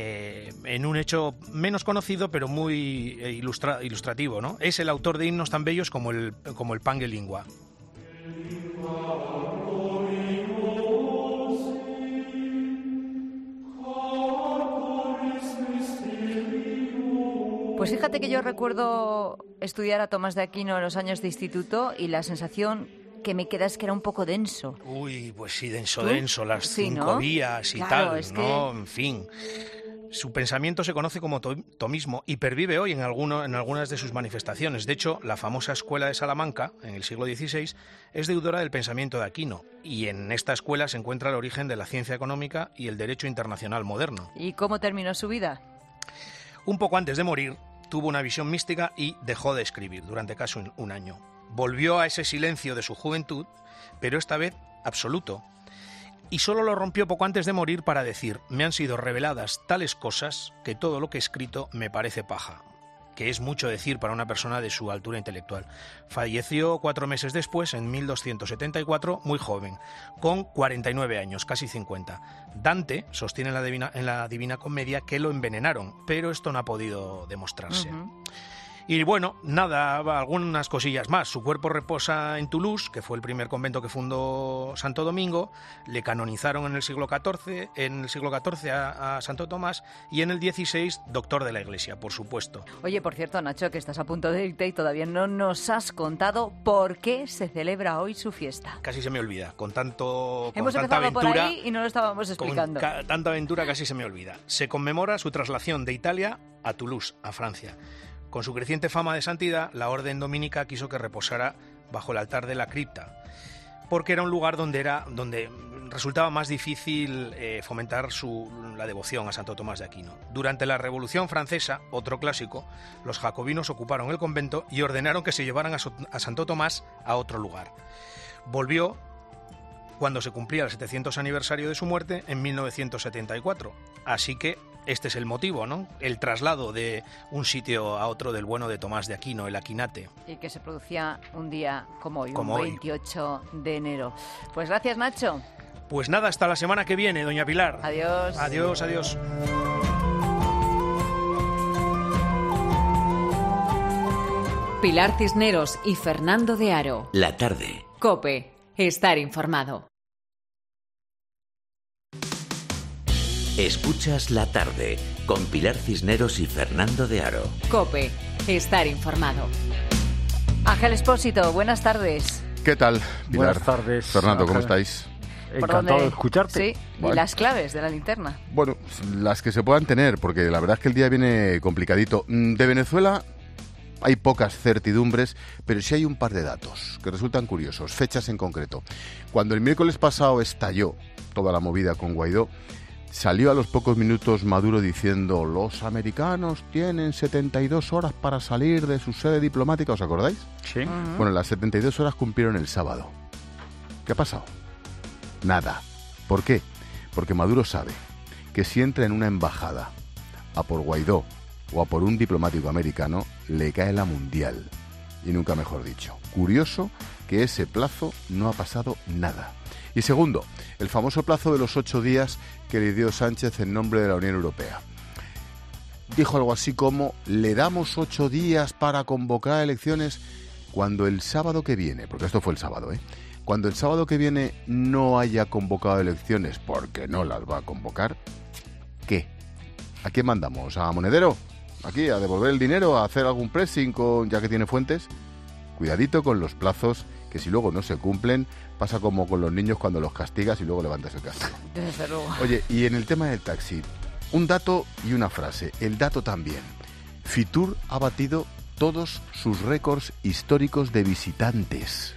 K: en un hecho menos conocido, pero muy ilustrativo, ¿no? Es el autor de himnos tan bellos como el Pange Lingua.
E: Pues fíjate que yo recuerdo estudiar a Tomás de Aquino en los años de instituto y la sensación que me queda es que era un poco denso.
K: Uy, pues sí, denso, las
E: sí,
K: 5
E: ¿no?
K: vías y
E: claro,
K: tal,
E: es
K: ¿no?
E: que...
K: En fin. Su pensamiento se conoce como tomismo y pervive hoy en algunas de sus manifestaciones. De hecho, la famosa Escuela de Salamanca, en el siglo XVI, es deudora del pensamiento de Aquino. Y en esta escuela se encuentra el origen de la ciencia económica y el derecho internacional moderno.
E: ¿Y cómo terminó su vida?
K: Un poco antes de morir, tuvo una visión mística y dejó de escribir durante casi un año. Volvió a ese silencio de su juventud, pero esta vez absoluto. Y solo lo rompió poco antes de morir para decir: me han sido reveladas tales cosas que todo lo que he escrito me parece paja. Que es mucho decir para una persona de su altura intelectual. Falleció 4 meses después, en 1274, muy joven, con 49 años, casi 50. Dante sostiene en la Divina Comedia que lo envenenaron, pero esto no ha podido demostrarse. Y bueno, nada, algunas cosillas más. Su cuerpo reposa en Toulouse, que fue el primer convento que fundó Santo Domingo. Le canonizaron en el siglo XIV a Santo Tomás, y en el XVI doctor de la Iglesia, por supuesto.
E: Oye, por cierto, Nacho, que estás a punto de irte y todavía no nos has contado por qué se celebra hoy su fiesta.
K: Casi se me olvida, con tanta
E: empezado
K: aventura,
E: por ahí y no lo estábamos explicando.
K: Con tanta aventura casi se me olvida. Se conmemora su traslación de Italia a Toulouse, a Francia. Con su creciente fama de santidad, la orden dominica quiso que reposara bajo el altar de la cripta, porque era un lugar donde resultaba más difícil fomentar la devoción a Santo Tomás de Aquino. Durante la Revolución Francesa, otro clásico, los jacobinos ocuparon el convento y ordenaron que se llevaran a Santo Tomás a otro lugar. Volvió cuando se cumplía el 700 aniversario de su muerte en 1974, así que este es el motivo, ¿no? El traslado de un sitio a otro del bueno de Tomás de Aquino, el Aquinate.
E: Y que se producía un día como hoy,
K: como
E: un
K: hoy.
E: 28 de enero. Pues gracias, Nacho.
K: Pues nada, hasta la semana que viene, doña Pilar.
E: Adiós.
K: Adiós, adiós.
B: Pilar Cisneros y Fernando de Aro.
C: La tarde.
B: COPE. Estar informado.
C: Escuchas La tarde con Pilar Cisneros y Fernando de Aro.
B: COPE. Estar informado.
E: Ángel Expósito, buenas tardes.
L: ¿Qué tal, Pilar?
F: Buenas tardes.
L: Fernando, ¿cómo
F: Ángel.
L: estáis?
F: Encantado de escucharte.
E: Sí,
L: Vale.
E: y las claves de la linterna.
L: Bueno, las que se puedan tener, porque la verdad es que el día viene complicadito. De Venezuela hay pocas certidumbres, pero sí hay un par de datos que resultan curiosos, fechas en concreto. Cuando el miércoles pasado estalló toda la movida con Guaidó, salió a los pocos minutos Maduro diciendo: los americanos tienen 72 horas para salir de su sede diplomática, ¿os acordáis?
F: Sí.
L: Bueno, las 72 horas cumplieron el sábado. ¿Qué ha pasado? Nada. ¿Por qué? Porque Maduro sabe que si entra en una embajada a por Guaidó o a por un diplomático americano, le cae la mundial. Y nunca mejor dicho. Curioso que ese plazo no ha pasado nada. Y segundo, el famoso plazo de los 8 días que le dio Sánchez en nombre de la Unión Europea. Dijo algo así como: le damos 8 días para convocar elecciones cuando el sábado que viene, porque esto fue el sábado, cuando el sábado que viene no haya convocado elecciones, porque no las va a convocar, ¿qué? ¿A quién mandamos? ¿A Monedero? ¿Aquí? ¿A devolver el dinero? ¿A hacer algún pressing ya que tiene fuentes? Cuidadito con los plazos, que si luego no se cumplen, pasa como con los niños cuando los castigas y luego levantas el castigo.
E: Desde luego.
L: Oye, y en el tema del taxi, un dato y una frase. El dato también. Fitur ha batido todos sus récords históricos de visitantes.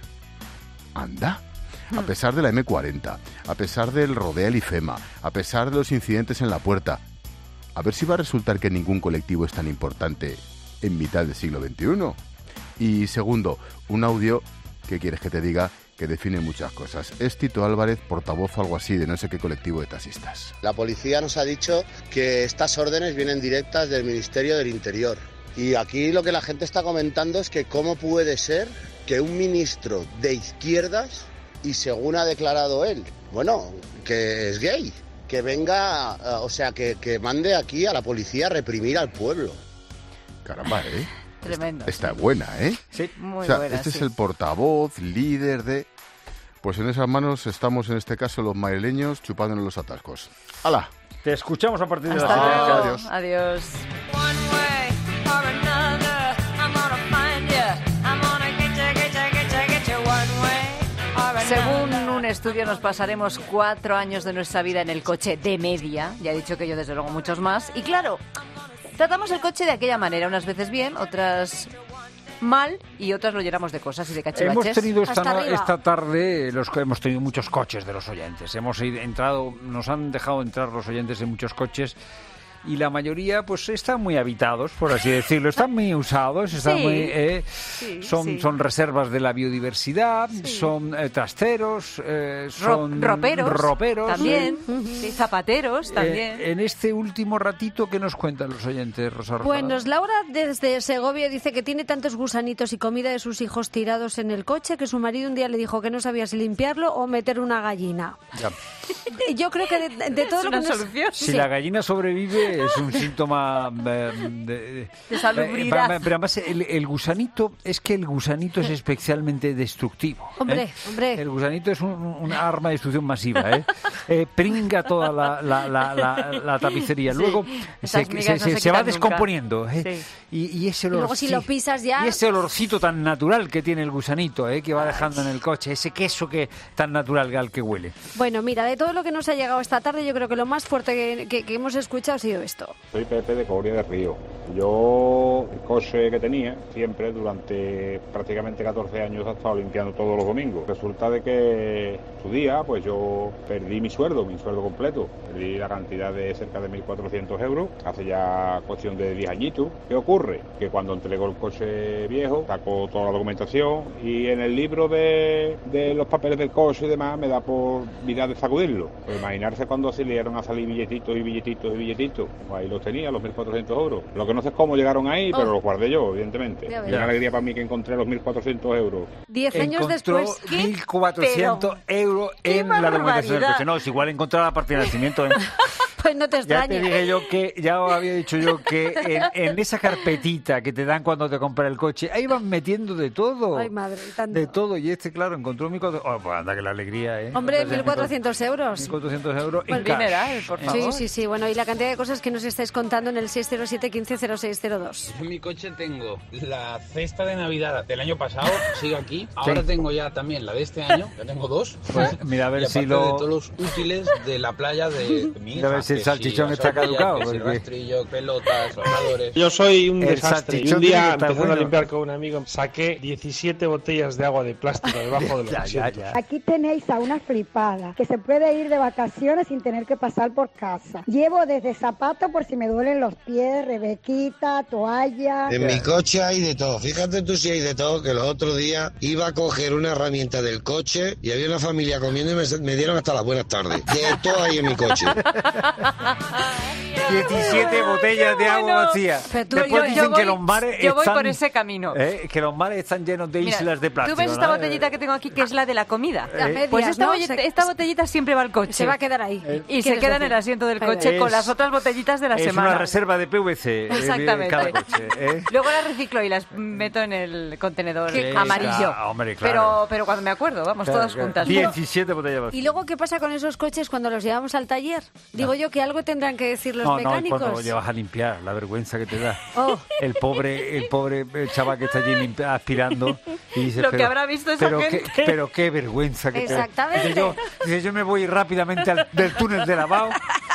L: Anda. A pesar de la M40, a pesar del rodea el IFEMA, a pesar de los incidentes en la puerta. A ver si va a resultar que ningún colectivo es tan importante en mitad del siglo XXI. Y segundo, un audio, ¿qué quieres que te diga?, que define muchas cosas. Es Tito Álvarez, portavoz o algo así de no sé qué colectivo de taxistas.
M: La policía nos ha dicho que estas órdenes vienen directas del Ministerio del Interior. Y aquí lo que la gente está comentando es que cómo puede ser que un ministro de izquierdas, y según ha declarado él, bueno, que es gay, que venga, o sea, que mande aquí a la policía a reprimir al pueblo.
L: Caramba, ¿eh?
E: Tremendo.
L: Está buena, ¿eh?
F: Sí.
E: Muy
L: o sea,
E: buena,
L: este
E: sí.
L: es el portavoz, líder de... Pues en esas manos estamos, en este caso, los madrileños chupándonos los atascos. ¡Hala!
F: Te escuchamos a partir de
E: Hasta
F: las
E: luego.
L: Adiós.
E: Adiós. Según un estudio, nos pasaremos 4 años de nuestra vida en el coche de media. Ya he dicho que yo, desde luego, muchos más. Y claro, tratamos el coche de aquella manera. Unas veces bien, otras mal, y otras lo llenamos de cosas y de cachivaches.
F: Hemos tenido
E: Hasta arriba.
F: esta tarde, hemos tenido muchos coches de los oyentes. Nos han dejado entrar los oyentes en muchos coches. Y la mayoría, pues, están muy habitados, por así decirlo. Están muy usados, están son reservas de la biodiversidad, son trasteros, son roperos.
E: También, sí, zapateros también.
F: En este último ratito, ¿qué nos cuentan los oyentes, Rosa Rosada?
H: Bueno, Laura desde Segovia dice que tiene tantos gusanitos y comida de sus hijos tirados en el coche que su marido un día le dijo que no sabía si limpiarlo o meter una gallina.
F: Ya.
H: Yo creo que de todo
E: es
H: lo que
E: una solución.
F: Si la gallina sobrevive, es un síntoma
E: de salubridad.
F: Pero además el gusanito es especialmente destructivo.
H: Hombre.
F: El gusanito es un arma de destrucción masiva. Pringa toda la tapicería.
H: Sí.
F: Luego se va descomponiendo.
E: Sí.
F: Y ese olor,
H: y luego si lo pisas ya...
F: Y ese olorcito tan natural que tiene el gusanito, que va dejando en el coche, ese queso tan natural al que huele.
H: Bueno, mira, de todo lo que nos ha llegado esta tarde, yo creo que lo más fuerte que hemos escuchado ha sido esto.
N: Soy Pepe de Coria del Río. Yo, el coche que tenía, siempre durante prácticamente 14 años, he estado limpiando todos los domingos. Resulta de que su día, pues yo perdí mi sueldo completo. Perdí la cantidad de cerca de 1.400 euros, hace ya cuestión de 10 añitos. ¿Qué ocurre? Que cuando entrego el coche viejo, saco toda la documentación y en el libro de los papeles del coche y demás me da por mirar de sacudirlo. Pues imaginarse cuando se le dieron a salir billetitos y billetitos y billetitos. Pues ahí los tenía, los 1.400 euros. Lo que no sé es cómo llegaron ahí, pero los guardé yo, evidentemente.
H: Ya ves.
N: Y una alegría para mí que encontré los 1.400 euros.
H: 10 años
F: Encontró
H: después, ¿qué?
F: 1.400 euros
H: ¡Qué
F: en la documentación del
H: barbaridad!
F: coche. No, es igual encontrar la partida de nacimiento.
H: Pues no te
F: Ya te
H: extrañes.
F: dije yo que, ya os había dicho yo que en esa carpetita que te dan cuando te compras el coche, ahí van metiendo de todo.
H: Ay, madre, tanto.
F: De todo. Y claro, encontró 1.400. Oh, pues anda que la alegría, ¿eh?
H: Hombre, 1.400 euros.
F: 1.400 euros en
E: Buen
F: cash.
E: dineral, por favor.
H: Sí, sí, sí. Bueno, y la cantidad de cosas que nos estáis contando en el 607 15 0602.
O: En mi coche tengo la cesta de Navidad del año pasado, sigue aquí. Ahora tengo ya también la de este año, ya tengo dos.
F: Pues mira, a ver
O: y
F: si
O: aparte
F: lo...
O: de todos los útiles de la playa de mi hija.
F: A ver si el
O: que
F: salchichón
O: la
F: está
O: sopilla,
F: caducado,
O: que si
F: porque-
O: rastrillo, pelotas, ahorradores.
P: Yo soy un
F: El
P: desastre. Y
F: salchichón
P: un
F: tiene que
P: día,
F: estar
P: empezando
F: bueno.
P: a limpiar con un amigo, saqué 17 botellas de agua de plástico debajo de los asientos.
Q: Aquí tenéis a una flipada que se puede ir de vacaciones sin tener que pasar por casa. Llevo desde zapatos por si me duelen los pies, rebequita, toalla.
M: En mi coche hay de todo. Fíjate tú si hay de todo, que los otros días iba a coger una herramienta del coche y había una familia comiendo y me dieron hasta las buenas tardes. De todo hay en mi coche.
F: 17 botellas de agua vacía.
E: Pero tú-
F: Después
E: yo
F: dicen
E: voy-
F: que los mares
E: yo voy
F: están...
E: por ese camino.
F: Que los mares están llenos de
E: Mira,
F: islas de plástico.
E: ¿tú ves esta
F: ¿no?
E: botellita que tengo aquí, que es la de la comida?
F: Las medias,
E: Pues esta,
H: ¿no?
E: esta botellita siempre va al coche.
H: Se va a quedar ahí.
E: Y se
H: ¿Quieres
E: queda en
H: decir?
E: el asiento del coche
F: Es-
E: con las otras botellitas de la
F: es
E: semana.
F: una reserva de PVC.
E: Exactamente.
F: Cada coche, ¿eh?
E: Luego las reciclo y las meto en el contenedor
F: Sí,
E: amarillo.
F: hombre, claro.
E: Pero cuando me acuerdo, vamos,
F: Claro,
E: todas
F: claro.
E: juntas.
F: 17 botellas vacías.
H: ¿Y luego qué pasa con esos coches cuando los llevamos al taller? Digo yo que algo tendrán que decir los
F: No,
H: mecánicos.
F: cuando lo llevas a limpiar, la vergüenza que te da.
H: Oh.
F: El pobre chaval que está allí aspirando y dice,
E: Lo que habrá visto esa gente.
F: Pero qué vergüenza que te da.
H: Exactamente.
F: Dice, yo me voy rápidamente del túnel de lavado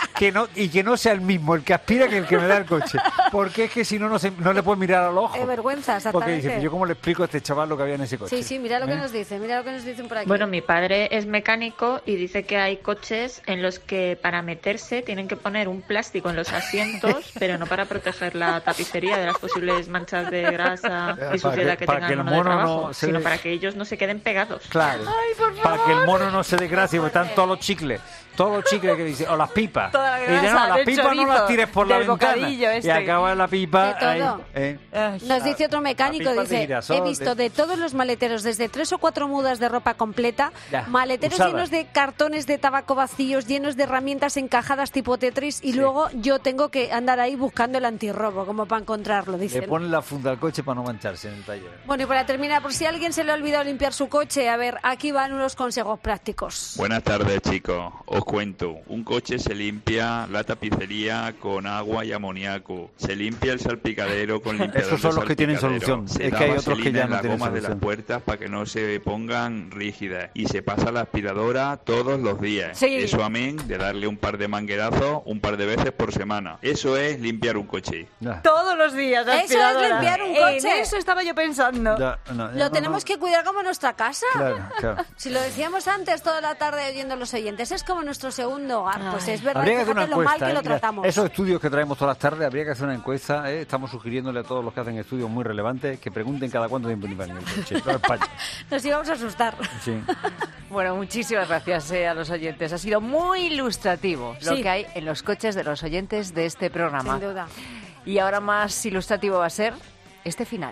F: y que no sea el mismo el que aspira que el que me da el coche. Porque es que si no, no le puedes mirar a los ojos.
H: Vergüenza,
F: Porque
H: exactamente.
F: dice, yo cómo le explico a este chaval lo que había en ese coche.
H: Sí, sí, mira lo que
F: ¿Eh?
H: nos dicen, mira lo que nos dicen por aquí.
G: Bueno, mi padre es mecánico y dice que hay coches en los que para meterse tienen que poner un plástico en los asientos, pero no para proteger la tapicería de las posibles manchas de grasa y suciedad que
F: para que
G: tengan
F: el
G: uno de
F: mono
G: trabajo,
F: no se
G: sino
F: de-
G: para que ellos no se queden pegados.
F: Claro. Para que el mono no se desgracie, porque están todos los chicles que dicen, o las pipas.
E: Toda la
F: Y dice,
E: grasa
F: no, las
E: del
F: pipas no
E: chorizo,
F: las tires por la
E: del
F: ventana.
E: bocadillo
F: Y
E: este.
F: acaba la pipa
H: De todo.
F: ahí.
H: Nos dice otro mecánico,
F: la pipa de
H: dice,
F: girasol,
H: he visto de todos los maleteros, desde 3 o 4 mudas de ropa completa,
F: Ya,
H: maleteros
F: usadas.
H: llenos de cartones de tabaco vacíos, llenos de herramientas encajadas tipo Tetris, y luego yo tengo que andar ahí buscando el antirrobo, como para encontrarlo,
F: Le
H: dicen.
F: ponen la funda al coche para no mancharse en el taller.
H: Bueno, y para terminar, por si a alguien se le ha olvidado limpiar su coche, a ver, aquí van unos consejos prácticos.
S: Buenas tardes, chicos. Os cuento. Un coche se limpia la tapicería con agua y amoníaco. Se limpia el salpicadero con limpiador
F: Esos son
S: de
F: los que tienen
S: salpicadero.
F: solución.
S: Se
F: Es
S: da
F: que hay otros que
S: vaselina
F: ya
S: en
F: no
S: las
F: tienen
S: gomas de las
F: solución.
S: puertas para que no se pongan rígidas. Y se pasa la aspiradora todos los días.
E: Sí.
S: Eso amén de darle un par de manguerazos un par de veces por semana. Eso es limpiar un coche.
E: Todos los días.
H: Eso es
E: aspiradora.
H: limpiar un coche.
E: En eso estaba yo pensando.
H: Lo tenemos que cuidar como nuestra casa.
F: Claro, claro.
H: Si lo decíamos antes toda la tarde oyendo a los oyentes, es como nuestro segundo hogar. Pues es verdad,
F: Habría que hacer una
H: fíjate lo mal
F: encuesta.
H: que lo
F: Mira,
H: tratamos.
F: esos estudios que traemos todas las tardes, habría que hacer una encuesta. Estamos sugiriéndole a todos los que hacen estudios muy relevantes que pregunten cada cuánto tiempo limpian el coche. Toda España.
H: Nos íbamos a asustar.
F: Sí.
E: Bueno, muchísimas gracias a los oyentes. Ha sido muy ilustrativo lo
H: Sí.
E: que hay en los coches de los oyentes de este programa.
H: Sin duda.
E: Y ahora más ilustrativo va a ser este final.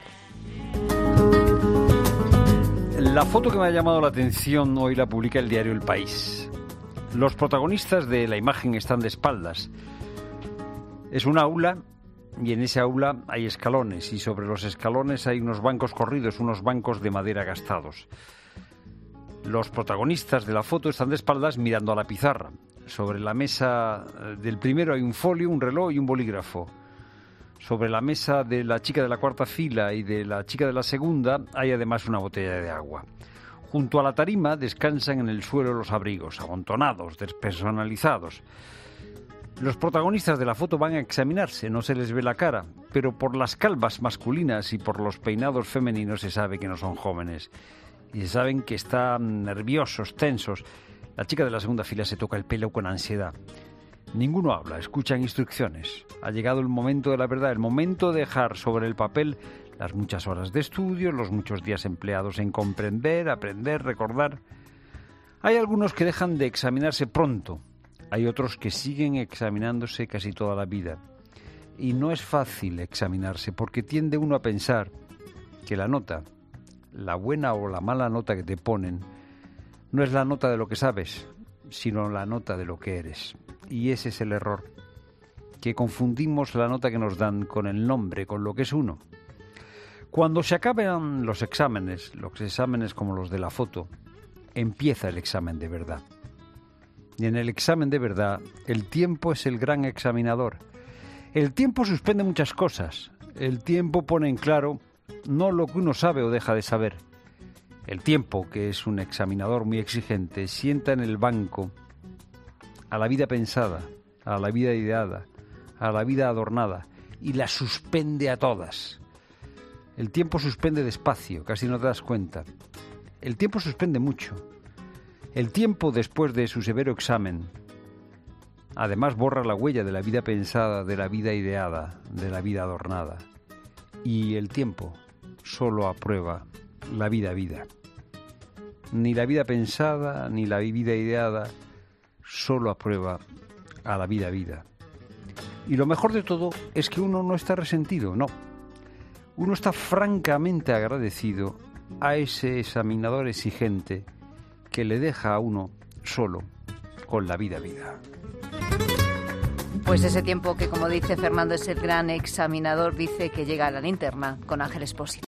F: La foto que me ha llamado la atención hoy la publica el diario El País. Los protagonistas de la imagen están de espaldas. Es un aula y en ese aula hay escalones y sobre los escalones hay unos bancos corridos, unos bancos de madera gastados. Los protagonistas de la foto están de espaldas mirando a la pizarra. Sobre la mesa del primero hay un folio, un reloj y un bolígrafo. Sobre la mesa de la chica de la cuarta fila y de la chica de la segunda hay además una botella de agua. Junto a la tarima descansan en el suelo los abrigos, amontonados, despersonalizados. Los protagonistas de la foto van a examinarse, no se les ve la cara, pero por las calvas masculinas y por los peinados femeninos se sabe que no son jóvenes. Y se saben que están nerviosos, tensos. La chica de la segunda fila se toca el pelo con ansiedad. Ninguno habla, escuchan instrucciones. Ha llegado el momento de la verdad, el momento de dejar sobre el papel las muchas horas de estudio, los muchos días empleados en comprender, aprender, recordar. Hay algunos que dejan de examinarse pronto. Hay otros que siguen examinándose casi toda la vida. Y no es fácil examinarse porque tiende uno a pensar que la nota, la buena o la mala nota que te ponen, no es la nota de lo que sabes, sino la nota de lo que eres. Y ese es el error, que confundimos la nota que nos dan con el nombre, con lo que es uno. Cuando se acaban los exámenes como los de la foto, empieza el examen de verdad. Y en el examen de verdad, el tiempo es el gran examinador. El tiempo suspende muchas cosas. El tiempo pone en claro no lo que uno sabe o deja de saber. El tiempo, que es un examinador muy exigente, sienta en el banco a la vida pensada, a la vida ideada, a la vida adornada, y la suspende a todas. El tiempo suspende despacio, casi no te das cuenta. El tiempo suspende mucho. El tiempo, después de su severo examen, además borra la huella de la vida pensada, de la vida ideada, de la vida adornada. Y el tiempo solo aprueba la vida. Ni la vida pensada, ni la vida ideada, solo aprueba a la vida. Y lo mejor de todo es que uno no está resentido, no. Uno está francamente agradecido a ese examinador exigente que le deja a uno solo con la vida.
E: Pues ese tiempo que, como dice Fernando, es el gran examinador, dice que llega a la linterna con Ángel Espósito.